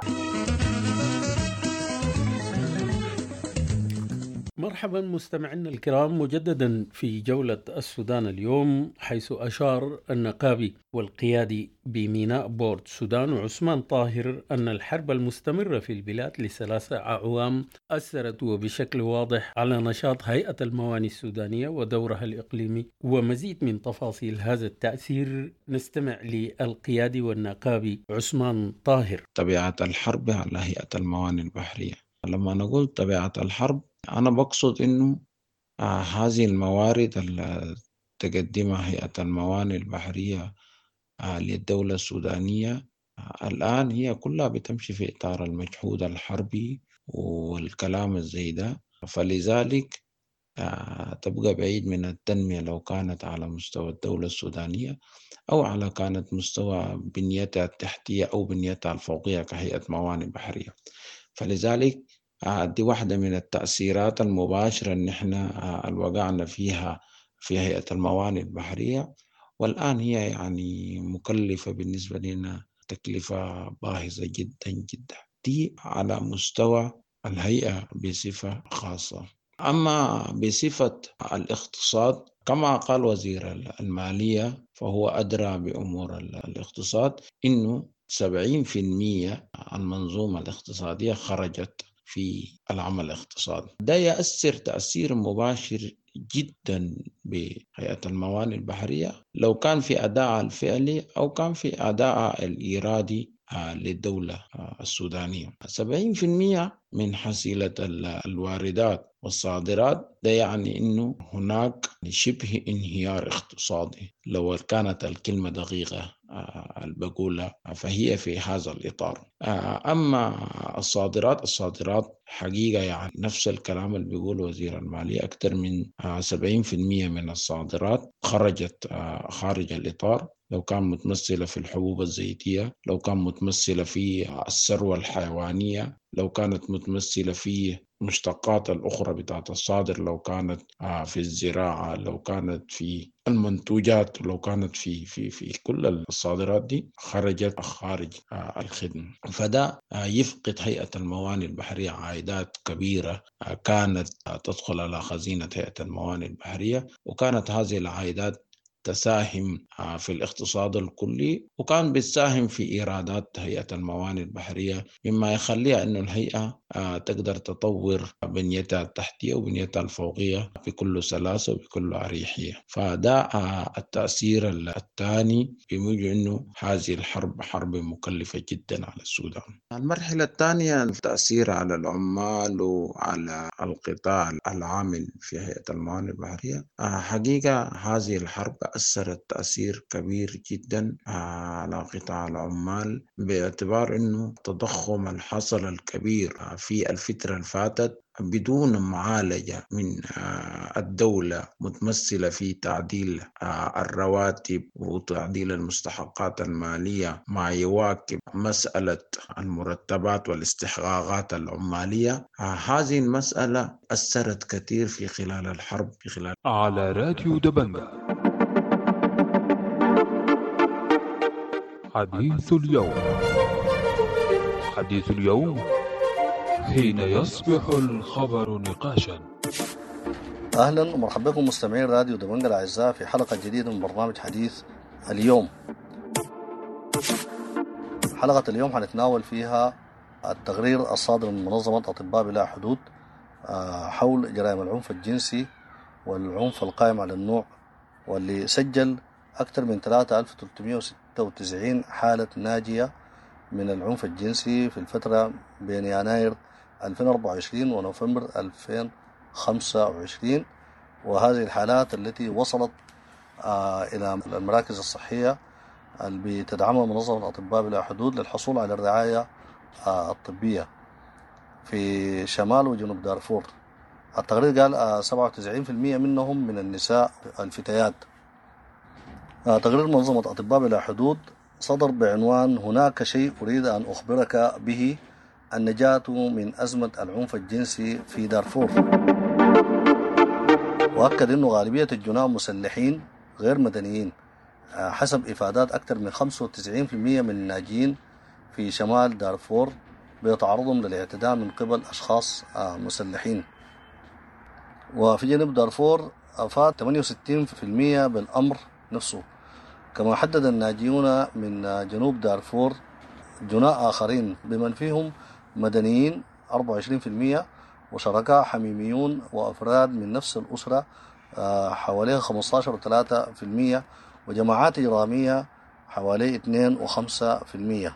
مرحبا مستمعينا الكرام مجددا في جولة السودان اليوم، حيث أشار النقابي والقيادي بميناء بورت السودان عثمان طاهر أن الحرب المستمرة في البلاد لثلاثة أعوام أثرت وبشكل واضح على نشاط هيئة الموانئ السودانية ودورها الإقليمي. ومزيد من تفاصيل هذا التأثير نستمع للقيادي والنقابي عثمان طاهر. طبيعة الحرب على هيئة الموانئ البحرية. لما نقول طبيعة الحرب أنا بقصد إنه آه هذه الموارد اللي تقدمها هيئة الموانئ البحرية آه للدولة السودانية آه الآن هي كلها بتمشي في إطار المجهود الحربي والكلام الزي ده، فلذلك آه تبقى بعيد من التنمية لو كانت على مستوى الدولة السودانية أو على كانت مستوى بنيتها التحتية أو بنيتها الفوقية كهيئة موانئ بحرية. فلذلك دي واحدة من التأثيرات المباشرة إن إحنا الوقعنا فيها في هيئة الموانئ البحرية، والآن هي يعني مكلفة بالنسبة لنا تكلفة باهظة جدا جدا. دي على مستوى الهيئة بصفة خاصة. أما بصفة الاقتصاد كما قال وزير المالية فهو أدرى بأمور الاقتصاد إنه سبعين في المية المنظومة الاقتصادية خرجت في العمل الاقتصادي. ده يأثر تأثير مباشر جدا بهيئة الموانئ البحرية لو كان في أداء الفعلي أو كان في أداء الإيرادي للدولة السودانية. سبعين في المية من حصيلة الواردات والصادرات، ده يعني أنه هناك شبه انهيار اقتصادي لو كانت الكلمة دقيقة البقولة، فهي في هذا الإطار. أما الصادرات الصادرات حقيقة يعني نفس الكلام اللي بيقول وزير المالية، أكثر من سبعين في المية من الصادرات خرجت خارج الإطار، لو كان متمثلة في الحبوب الزيتية، لو كان متمثلة في الثروة الحيوانية، لو كانت متمثلة في مشتقات الأخرى بتاعت الصادر، لو كانت في الزراعة، لو كانت في المنتوجات، لو كانت في في في كل الصادرات دي خرجت خارج الخدمة. فده يفقد هيئة الموانئ البحرية عائدات كبيرة كانت تدخل على خزينة هيئة الموانئ البحرية، وكانت هذه العائدات تساهم في الاقتصاد الكلي، وكان بتساهم في إيرادات هيئة الموانئ البحرية، مما يخليها أن الهيئة تقدر تطور بنيتها التحتية وبنيتها الفوقية بكل سلاسة وبكل أريحية. فده التأثير الثاني بموجب أنه هذه الحرب حرب مكلفة جدا على السودان. المرحلة الثانية التأثير على العمال وعلى القطاع العامل في هيئة الموانئ البحرية. حقيقة هذه الحرب أثرت تأثير كبير جدا على قطاع العمال، باعتبار أنه التضخم الحصل الكبير في الفترة الفاتت بدون معالجة من الدولة متمثلة في تعديل الرواتب وتعديل المستحقات المالية ما يواكب مسألة المرتبات والاستحقاقات العمالية. هذه المسألة أثرت كثير في خلال الحرب في خلال على راديو دبنجة حديث اليوم. حديث اليوم حين يصبح الخبر نقاشا. أهلا ومرحبا بكم مستمعين راديو دبنجة الأعزاء في حلقة جديدة من برنامج حديث اليوم. حلقة اليوم حنتناول فيها التقرير الصادر من منظمة أطباء بلا حدود حول جرائم العنف الجنسي والعنف القائم على النوع، واللي سجل أكثر من ثلاثة آلاف وثلاثمئة وستة وتسعين حالة ناجية من العنف الجنسي في الفترة بين يناير ألفين وأربعة وعشرين ونوفمبر ألفين وخمسة وعشرين، وهذه الحالات التي وصلت إلى المراكز الصحية اللي بتدعمها منظمة الأطباء بلا حدود للحصول على الرعاية الطبية في شمال وجنوب دارفور. التقرير قال سبعة وتسعين بالمئة منهم من النساء الفتيات. تقرير منظمة أطباء بلا حدود صدر بعنوان هناك شيء أريد أن أخبرك به: النجاة من أزمة العنف الجنسي في دارفور. وأكد أنه غالبية الجناة مسلحين غير مدنيين حسب إفادات أكثر من خمسة وتسعين بالمئة من الناجين في شمال دارفور بيتعرضهم للاعتداء من قبل أشخاص مسلحين. وفي جنوب دارفور أفاد ثمانية وستين بالمئة بالأمر نفسه. كما حدد الناجيون من جنوب دارفور جناة آخرين بمن فيهم مدنيين أربعة وعشرين بالمئة وشركاء حميميون وأفراد من نفس الأسرة حوالي خمسة عشر فاصلة ثلاثة بالمئة وجماعات إجرامية حوالي اثنين فاصلة خمسة بالمئة.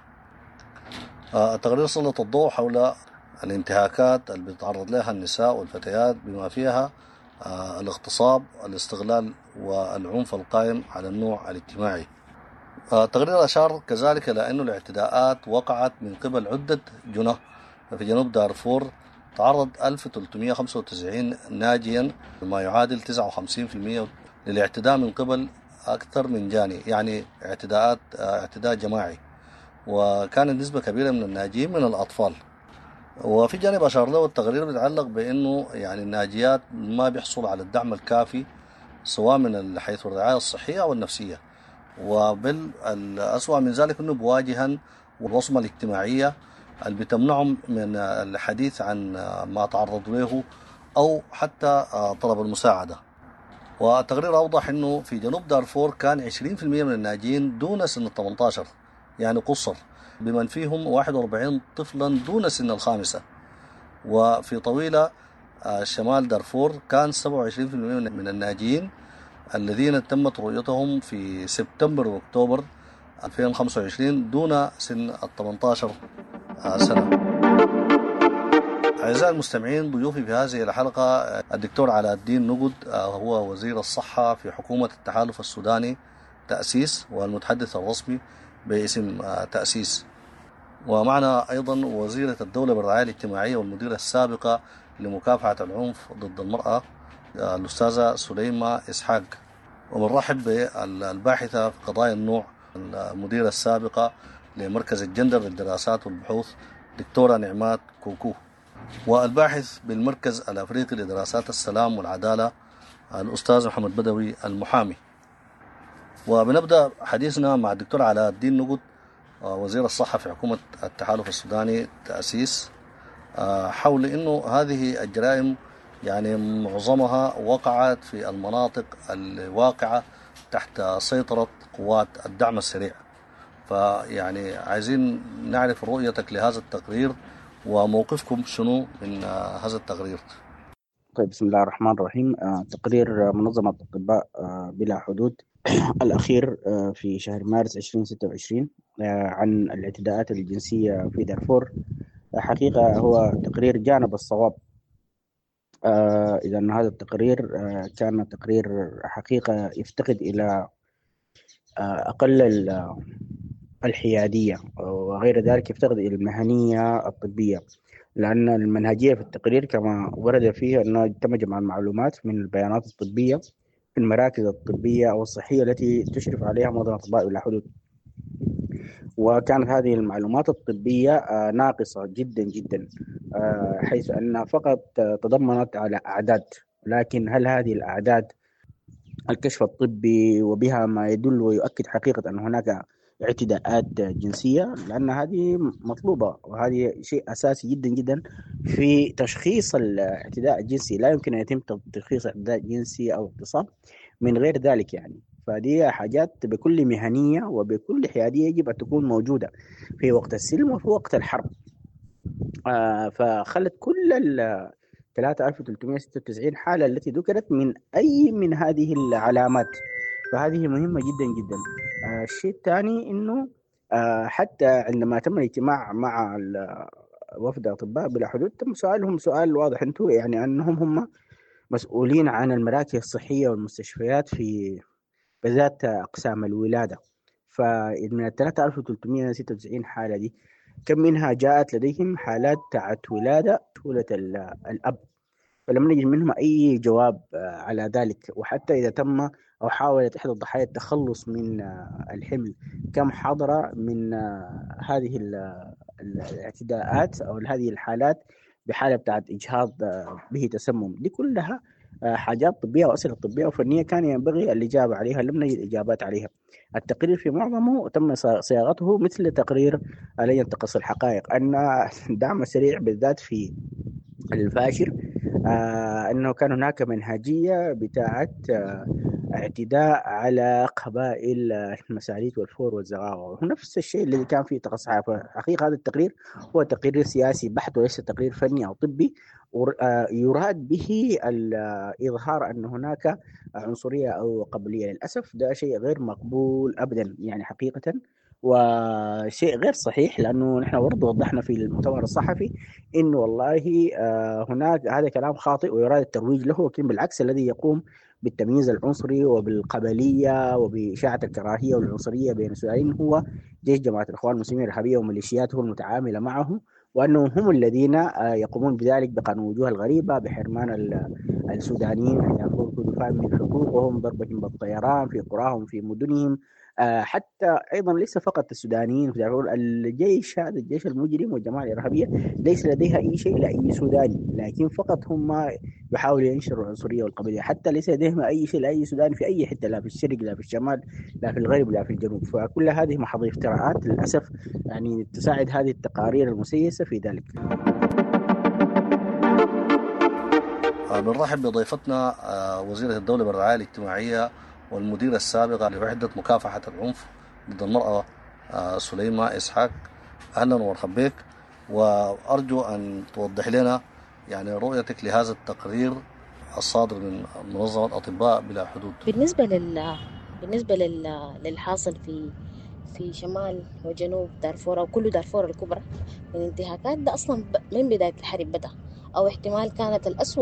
التقرير سلط الضوء حول الانتهاكات اللي بتتعرض لها النساء والفتيات بما فيها الاغتصاب، الاستغلال والعنف القائم على النوع الاجتماعي. التقرير أشار كذلك إلى أن الاعتداءات وقعت من قبل عدة جناه. في جنوب دارفور تعرض ألف وثلاثمئة وخمسة وتسعين ناجيا ما يعادل تسعة وخمسين بالمئة للاعتداء من قبل أكثر من جاني، يعني اعتداءات اعتداء جماعي، وكانت نسبة كبيرة من الناجين من الأطفال. وفي جانب أشار له التقرير بيتعلق بأنه يعني الناجيات ما بيحصل على الدعم الكافي سواء من حيث الرعاية الصحية أو النفسية، وبل الأسوأ من ذلك أنه بواجها والوصمة الاجتماعية اللي بتمنعهم من الحديث عن ما تعرضوا له أو حتى طلب المساعدة. والتقرير أوضح أنه في جنوب دارفور كان عشرين بالمئة من الناجين دون سن ثمانية عشر، يعني قصر، بمن فيهم واحد وأربعين طفلا دون سن الخامسة. وفي طويلة شمال دارفور كان سبعة وعشرين بالمئة من الناجين الذين تمت رؤيتهم في سبتمبر وأكتوبر ألفين وخمسة وعشرين دون سن ثمانية عشر سنة. أعزائي المستمعين، ضيوفي في هذه الحلقة الدكتور علاء الدين نقد، هو وزير الصحة في حكومة التحالف السوداني تأسيس والمتحدث الرسمي باسم تأسيس، ومعنا أيضا وزيرة الدولة بالرعاية الاجتماعية والمديرة السابقة لمكافحة العنف ضد المرأة الأستاذة سليمة إسحاق، وبنرحب بالباحثة في قضايا النوع المديرة السابقة لمركز الجندر للدراسات والبحوث دكتورة نعمات كوكو، والباحث بالمركز الأفريقي لدراسات السلام والعدالة الأستاذ محمد بدوي المحامي. وبنبدأ حديثنا مع الدكتور علاء الدين نقد وزير الصحة في حكومة التحالف السوداني تأسيس حول أنه هذه الجرائم يعني معظمها وقعت في المناطق الواقعة تحت سيطرة قوات الدعم السريع. فيعني عايزين نعرف رؤيتك لهذا التقرير وموقفكم شنو من هذا التقرير. طيب، بسم الله الرحمن الرحيم. تقرير منظمة الأطباء بلا حدود الأخير في شهر مارس ألفين وستة وعشرين عن الاعتداءات الجنسية في دارفور حقيقة هو تقرير جانب الصواب. إذا هذا التقرير كان تقرير حقيقة يفتقد إلى أقل الحيادية وغير ذلك، يفتقد إلى المهنية الطبية، لأن المنهجية في التقرير كما ورد فيه أنه تم جمع المعلومات من البيانات الطبية في المراكز الطبية أو الصحية التي تشرف عليها منظمة الأطباء بلا حدود، وكانت هذه المعلومات الطبية ناقصة جدا جدا، حيث أنها فقط تضمنت على أعداد، لكن هل هذه الأعداد الكشف الطبي وبها ما يدل ويؤكد حقيقة أن هناك اعتداءات جنسية؟ لأن هذه مطلوبة، وهذه شيء أساسي جدا جدا في تشخيص الاعتداء الجنسي. لا يمكن أن يتم تشخيص اعتداء جنسي أو اغتصاب من غير ذلك يعني. فدي حاجات بكل مهنية وبكل حيادية يجب أن تكون موجودة في وقت السلم وفي وقت الحرب. آه فخلت كل ال ثلاثة آلاف وثلاثمئة وستة وتسعين حالة التي ذكرت من أي من هذه العلامات فهذه مهمة جدا جدا. آه، الشيء الثاني إنه آه، حتى عندما تم الاجتماع مع ال- وفد أطباء بلا حدود تم سؤالهم سؤال واضح، أنتم يعني أنهم هم مسؤولين عن المراكز الصحية والمستشفيات في بالذات أقسام الولادة، فمن ال ثلاثة آلاف وثلاثمئة وستة وتسعين حالة دي كم منها جاءت لديهم حالات تاعت ولادة طولة ال- الأب؟ فلم نجد منهم أي جواب آه، على ذلك. وحتى إذا تم أو حاولت إحدى الضحايا التخلص من آه، الحمل، كم حضر من آه، هذه ال- الاعتداءات أو هذه الحالات بحالة بتاعت إجهاض آه، به تسمم؟ دي كلها آه، حاجات طبية وأسئلة طبية وفنية كان ينبغي الإجابة عليها، لم نجد إجابات عليها. التقرير في معظمه تم صياغته مثل تقرير لجنة تقصي الحقائق، أن الدعم السريع بالذات في الفاشر آه أنه كان هناك منهجية بتاعت آه اعتداء على قبائل المساليت والفور والزغاوة، ونفس الشيء الذي كان فيه تقصي. حقيقة هذا التقرير هو تقرير سياسي بحت وليس تقرير فني أو طبي، يراد به الإظهار أن هناك عنصرية أو قبلية. للأسف ده شيء غير مقبول أبدا يعني حقيقة، وشيء غير صحيح، لأنه نحن برضو وضحنا في المؤتمر الصحفي إنه والله هناك هذا كلام خاطئ ويراد الترويج له، ولكن بالعكس الذي يقوم بالتمييز العنصري وبالقبلية وبإشاعة الكراهية والعنصرية بين السودانيين هو جيش جماعة الإخوان المسلمين الإرهابية وميليشياته المتعاملة معه، وأنهم هم الذين يقومون بذلك بقانون الوجوه الغريبة، بحرمان السودانيين أن يأخذوا دفاع من حقوقهم، ضربهم بالطيران في قراهم في مدنهم. حتى أيضا ليس فقط السودانيين، الجيش هذا الجيش المجرم والجماعة الإرهابية ليس لديها أي شيء لأي سوداني، لكن فقط هم يحاولوا ينشروا العنصرية والقبلية، حتى ليس لديهم أي شيء لأي سوداني في أي حتة، لا في الشرق لا في الشمال لا في الغرب لا في الجنوب. فكل هذه محض افتراءات للأسف يعني تساعد هذه التقارير المسيسة في ذلك. بنرحب بضيفتنا وزيرة الدولة بالرعاية الاجتماعية والمديرة السابقة لوحدة مكافحة العنف ضد المرأة سليمة إسحاق. أهلا ومرحبا بك، وأرجو أن توضح لنا يعني رؤيتك لهذا التقرير الصادر من منظمة أطباء بلا حدود. بالنسبة لل بالنسبة لل... للحاصل في في شمال وجنوب دارفور أو كل دارفور الكبرى من انتهاكات، ده أصلا من بداية الحرب بدأ، أو احتمال كانت الأسوأ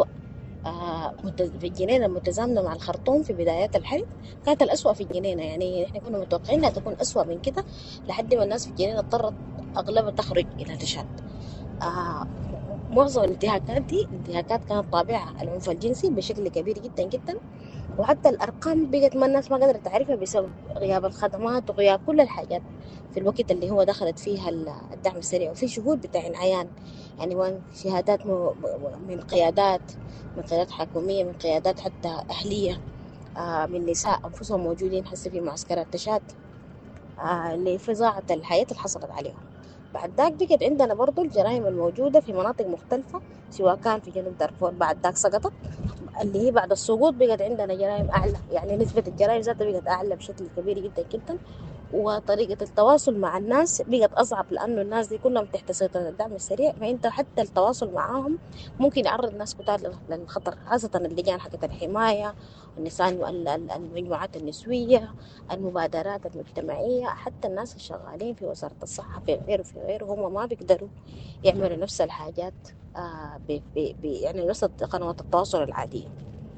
في الجنينة المتزامنة مع الخرطوم في بدايات الحرب كانت الأسوأ في الجنينة. يعني نحن كنا متوقعين أنها تكون أسوأ من كده، لحد ما الناس في الجنينة اضطرت أغلبها تخرج إلى تشاد. آه معظم الانتهاكات دي انتهاكات كانت طابعة العنف الجنسي بشكل كبير جدا جدا، وحتى الأرقام بقت ما الناس ما قدرت تعرفها بسبب غياب الخدمات وغياب كل الحاجات في الوقت اللي هو دخلت فيها الدعم السريع. وفي شهود بتاعين عيان، يعني وين شهادات من قيادات من قيادات حكومية، من قيادات حتى أهلية، آه من نساء أنفسهم موجودين هسه في معسكرات تشاد آه لفظاعة الحياة اللي حصلت عليهم. بعد ذاك بقت عندنا برضو الجرائم الموجودة في مناطق مختلفة، سواء كان في جنوب دارفور بعد ذاك سقطت، اللي هي بعد السقوط بقت عندنا جرائم أعلى، يعني نسبة الجرائم ذاتها بقت أعلى بشكل كبير جدا جدا، وطريقة التواصل مع الناس بقت أصعب، لأنه الناس دي كلهم تحت سيطرة الدعم السريع، فأنت حتى التواصل معاهم ممكن يعرض ناس كتار للخطر، خاصة اللجان حقت الحماية، النساء، المجموعات النسوية، المبادرات المجتمعية، حتى الناس الشغالين في وزارة الصحة في غيره في غيره هم ما بيقدروا يعملوا نفس الحاجات آه بي بي بي يعني نفس قنوات التواصل العادية.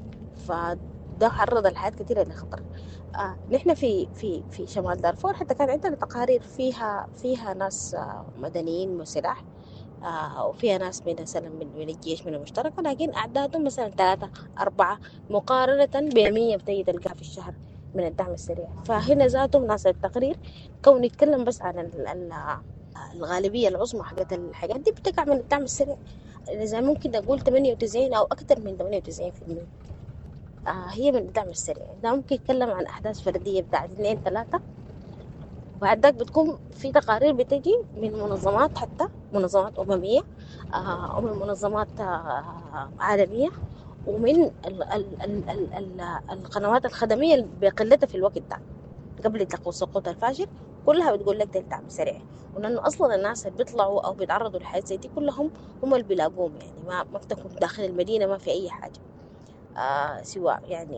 فده عرض الحياة كثيرة لخطر. آه نحن في في في شمال دارفور حتى كان عندنا تقارير فيها فيها ناس آه مدنيين وسلاح، آه وفيها ناس من مثلا من الجيش من المشتركة، لكن أعدادهم مثلا ثلاثة أربعة مقارنة بمية بتجي تلقاها في الشهر من الدعم السريع. فهنا ذاتهم ناس التقرير كون يتكلم بس عن الغالبية العظمى حقت الحاجات دي بتقع من الدعم السريع، إذا ممكن أقول ثمانية وتسعين أو أكثر من ثمانية وتسعين بالمئة آه هي من الدعم السريع. ده ممكن يتكلم عن أحداث فردية بتاعت اثنين ثلاثة، وبعد ذاك بتكون في تقارير بتجي من منظمات، حتى منظمات أممية آه أو من منظمات آه عالمية، ومن ال ال ال ال ال القنوات الخدمية بقلتها في الوقت ده قبل سقوط الفاشل، كلها بتقول لك ده الدعم السريع، ولأنه أصلا الناس اللي بيطلعوا أو بيتعرضوا لحاجات زي دي كلهم هم اللي بيلاقوهم، يعني ما ما بتكون داخل المدينة ما في أي حاجة آه سواء يعني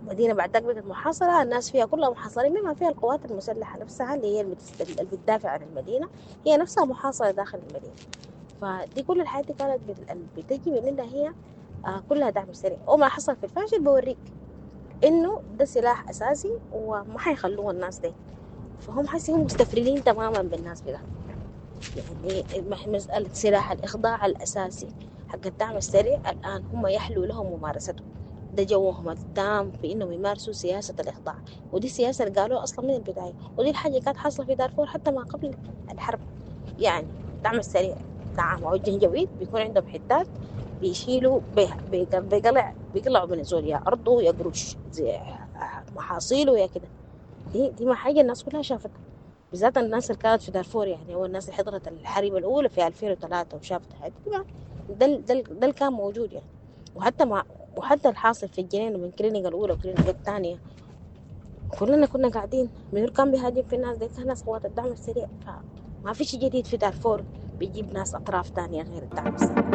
مدينة بعد ذاك بقت محاصرة، الناس فيها كلها محاصرين، بما فيها القوات المسلحة نفسها اللي هي اللي بتدافع عن المدينة، هي نفسها محاصرة داخل المدينة. فدي كل الحاجات دي كانت بتجي من إنها هي آه كلها دعم سريع. وما حصل في الفاشل بوريك إنه ده سلاح أساسي وما حيخلوه الناس دي، فهم حسيهم مستفردين تماما بالناس بده. يعني مسألة سلاح الإخضاع الأساسي حق الدعم السريع الآن هم يحلو لهم ممارسته، ده جوهم التام في إنهم يمارسوا سياسة الإخضاع، ودي السياسة اللي قالوها أصلا من البداية، ودي الحاجة كانت حاصلة في دارفور حتى ما قبل الحرب. يعني الدعم السريع دعم الجنجويد بيكون عندهم حتات بيشيلوا بيقلع بيقلعوا من الزول يا أرضه يا قروش زي محاصيله يا كده. دي دي ما حاجة الناس كلها شافتها، بالذات الناس اللي كانت في دارفور، يعني هو الناس اللي حضرت الحرب الأولى في ألفين وثلاثة وشافت حاجة ده ده ده كان موجود يعني. وحتى مع وحتى الحاصل في الجنين من كلينيك الأولى وكلينيك الثانية كلنا كنا قاعدين من كان بيهاجم في الناس دي كان ناس قوات الدعم السريع، فما في شيء جديد في دارفور بيجيب ناس أطراف تانية غير الدعم السريع.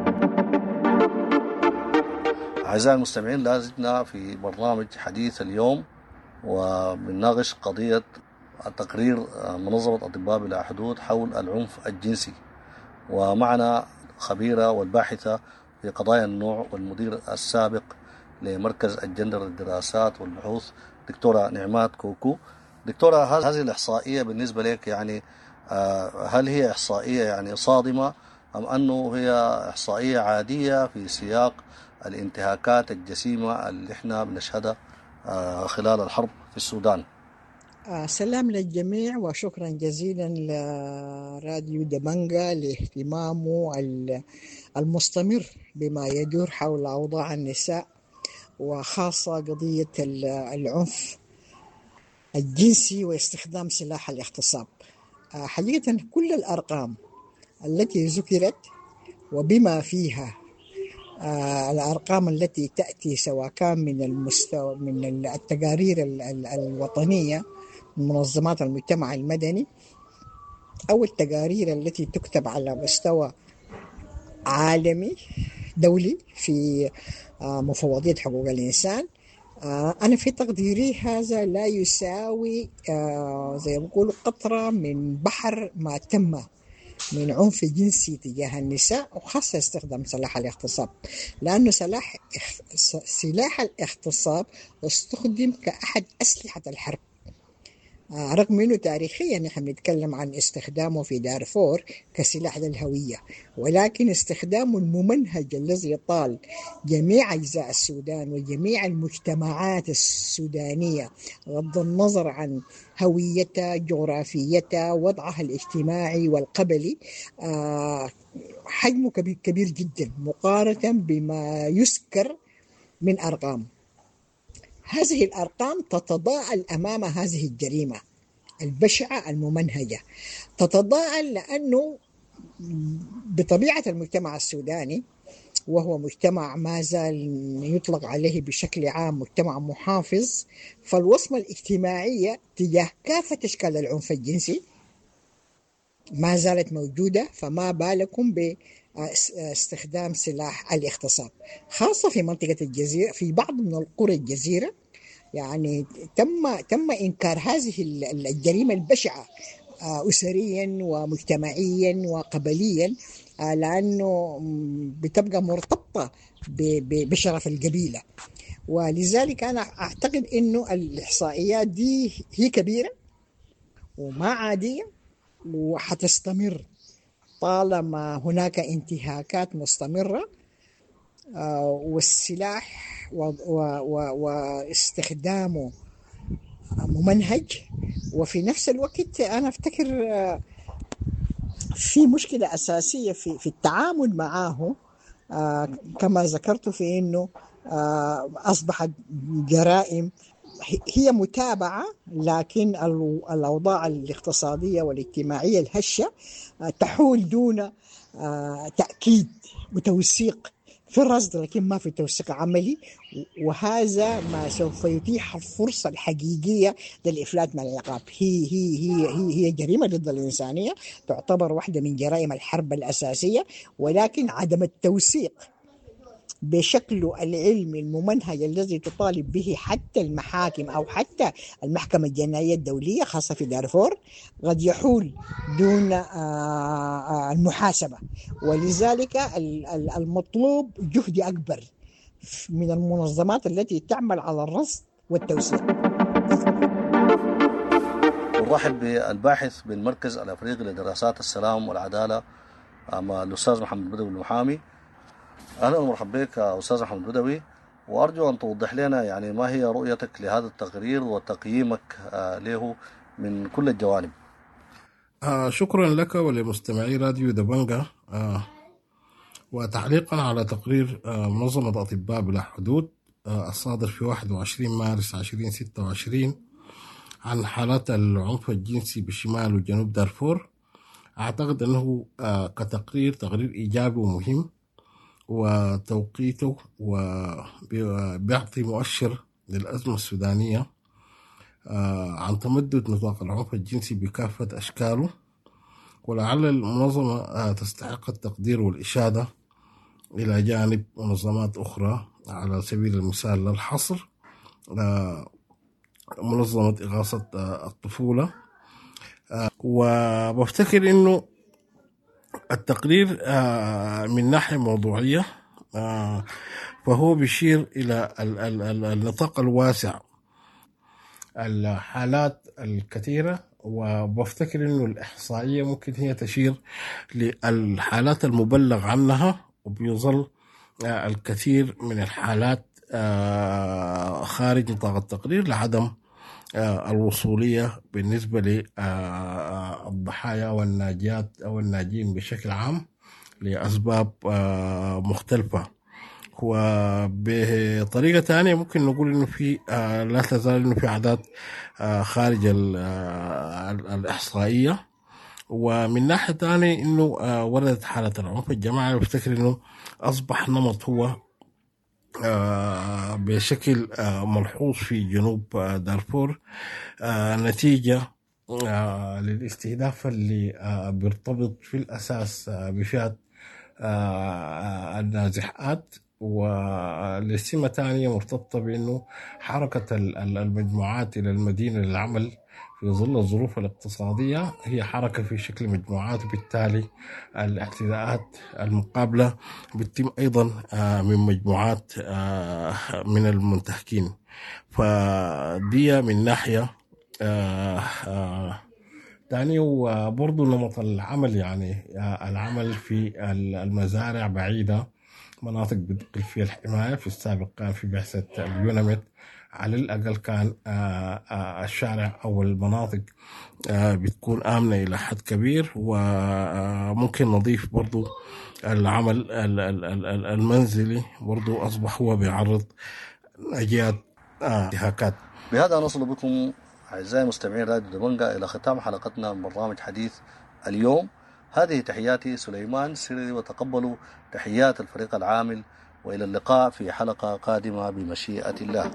أعزائي المستمعين، لازلنا في برنامج حديث اليوم وبنناقش قضية تقرير منظمة أطباء بلا حدود حول العنف الجنسي، ومعنا خبيرة والباحثة في قضايا النوع والمدير السابق لمركز الجندر للدراسات والبحوث دكتورة نعمات كوكو. دكتورة، هذه الإحصائية بالنسبة لك يعني هل هي إحصائية يعني صادمة أم أنه هي إحصائية عادية في سياق الانتهاكات الجسيمة اللي احنا بنشهدها خلال الحرب في السودان؟ آه سلام للجميع وشكرا جزيلا لراديو دبنجا لاهتمامه المستمر بما يدور حول أوضاع النساء وخاصة قضية العنف الجنسي واستخدام سلاح الاغتصاب. آه حقيقة كل الأرقام التي ذكرت وبما فيها آه الأرقام التي تأتي سواء كان من المستوى من التقارير الوطنية من منظمات المجتمع المدني أو التقارير التي تكتب على مستوى عالمي دولي في آه مفوضية حقوق الإنسان، آه أنا في تقديري هذا لا يساوي آه زي ما بيقولوا قطرة من بحر ما تم من عنف جنسي تجاه النساء وخاصة استخدام سلاح الاغتصاب، لأنه سلاح سلاح الاغتصاب استخدم كأحد أسلحة الحرب، رغم أنه تاريخيا نحن نتكلم عن استخدامه في دارفور كسلاح للهوية، ولكن استخدامه الممنهج الذي طال جميع أجزاء السودان وجميع المجتمعات السودانية بغض النظر عن هويتها جغرافيتها وضعها الاجتماعي والقبلي حجمه كبير, كبير جدا مقارنة بما يذكر من أرقام. هذه الأرقام تتضاءل أمام هذه الجريمة البشعة الممنهجة، تتضاءل لأنه بطبيعة المجتمع السوداني وهو مجتمع ما زال يطلق عليه بشكل عام مجتمع محافظ، فالوصمة الاجتماعية تجاه كافة أشكال العنف الجنسي ما زالت موجودة، فما بالكم باستخدام سلاح الاغتصاب خاصة في منطقة الجزيرة. في بعض من القرى الجزيرة يعني تم تم إنكار هذه الجريمة البشعة أسريا ومجتمعيا وقبليا، لأنه بتبقى مرتبطة بشرف القبيلة، ولذلك أنا أعتقد أنه الإحصائيات دي هي كبيرة وما عادية وحتستمر طالما هناك انتهاكات مستمرة، والسلاح واستخدامه ممنهج. وفي نفس الوقت أنا أفتكر في مشكلة أساسية في في التعامل معه، كما ذكرت في أنه أصبحت جرائم هي متابعة، لكن الأوضاع الاقتصادية والاجتماعية الهشة تحول دون تأكيد وتوثيق في الرصد، لكن ما في توثيق عملي، وهذا ما سوف يتيح الفرصة الحقيقية للإفلات من العقاب. هي هي هي هي هي جريمة ضد الإنسانية، تعتبر واحدة من جرائم الحرب الأساسية، ولكن عدم التوثيق بشكله العلمي الممنهج الذي تطالب به حتى المحاكم أو حتى المحكمة الجنائية الدولية خاصة في دارفور قد يحول دون المحاسبة. ولذلك المطلوب جهد أكبر من المنظمات التي تعمل على الرصد والتوسيع. نرحب بالباحث بالمركز الأفريقي لدراسات السلام والعدالة مع الأستاذ محمد بدوي المحامي. أهلا ومرحبا بك أستاذ محمد بدوي، وأرجو أن توضح لنا يعني ما هي رؤيتك لهذا التقرير وتقييمك له من كل الجوانب. آه شكرا لك ولمستمعي راديو دبنجا. آه وتعليقا على تقرير آه منظمة أطباء بلا حدود آه الصادر في واحد وعشرين مارس ألفين وستة وعشرين عن حالات العنف الجنسي بشمال وجنوب دارفور، أعتقد أنه آه كتقرير تقرير إيجابي ومهم، وتوقيته وبيعطي مؤشر للأزمة السودانية آه عن تمدد نطاق العنف الجنسي بكافة أشكاله. ولعل المنظمة آه تستحق التقدير والإشادة إلى جانب منظمات أخرى. على سبيل المثال للحصر آه منظمة إغاثة آه الطفولة. آه وبفتكر إنه التقرير آه من ناحية موضوعية آه فهو بيشير إلى النطاق الواسع الحالات الكثيرة، وبفتكر إنه الإحصائية ممكن هي تشير للحالات المبلغ عنها، وبيظل آه الكثير من الحالات آه خارج نطاق التقرير لعدم آه الوصولية بالنسبة للضحايا أو الناجيات أو الناجين بشكل عام لأسباب آه مختلفة. وبطريقة تانية ممكن نقول إنه في آه لا تزال إنه في أعداد آه خارج آه الإحصائية. ومن ناحية تانية إنه آه وردت حالة العنف الجماعي، بفتكر إنه أصبح نمط هو آه بشكل آه ملحوظ في جنوب آه دارفور آه نتيجة آه للاستهداف اللي آه بيرتبط في الأساس آه بفئة آه النازحات، ولسمة تانية مرتبطة بأنه حركة المجموعات إلى المدينة للعمل في ظل الظروف الاقتصادية هي حركة في شكل مجموعات، وبالتالي الاعتداءات المقابلة بتتم أيضا من مجموعات من المنتهكين. فدي من ناحية تانية. وبرضو نمط العمل، يعني العمل في المزارع بعيدة، مناطق بتقل فيها الحماية. في السابق كان في بعثة اليونمت على الأقل كان الشارع أو المناطق بتكون آمنة إلى حد كبير. وممكن نضيف برضو العمل المنزلي برضو أصبح هو بيعرض أجياد انتهاكات. بهذا نصل بكم أعزائي مستمعين راديو دبنجا إلى ختام حلقتنا من برنامج حديث اليوم. هذه تحياتي سليمان سري، وتقبلوا تحيات الفريق العامل، وإلى اللقاء في حلقة قادمة بمشيئة الله.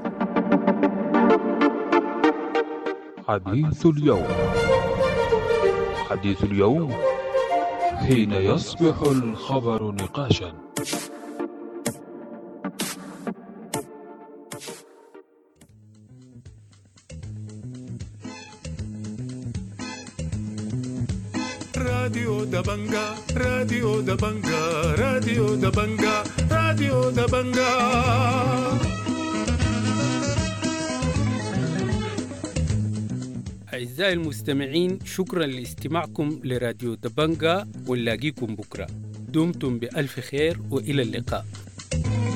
حديث اليوم. حديث اليوم حين يصبح الخبر نقاشا. راديو دبنجا راديو دبنجا راديو دبنجا راديو دبنجا. أعزائي المستمعين، شكرا لاستماعكم لراديو دبنجا، ونلاقيكم بكرة. دمتم بألف خير وإلى اللقاء.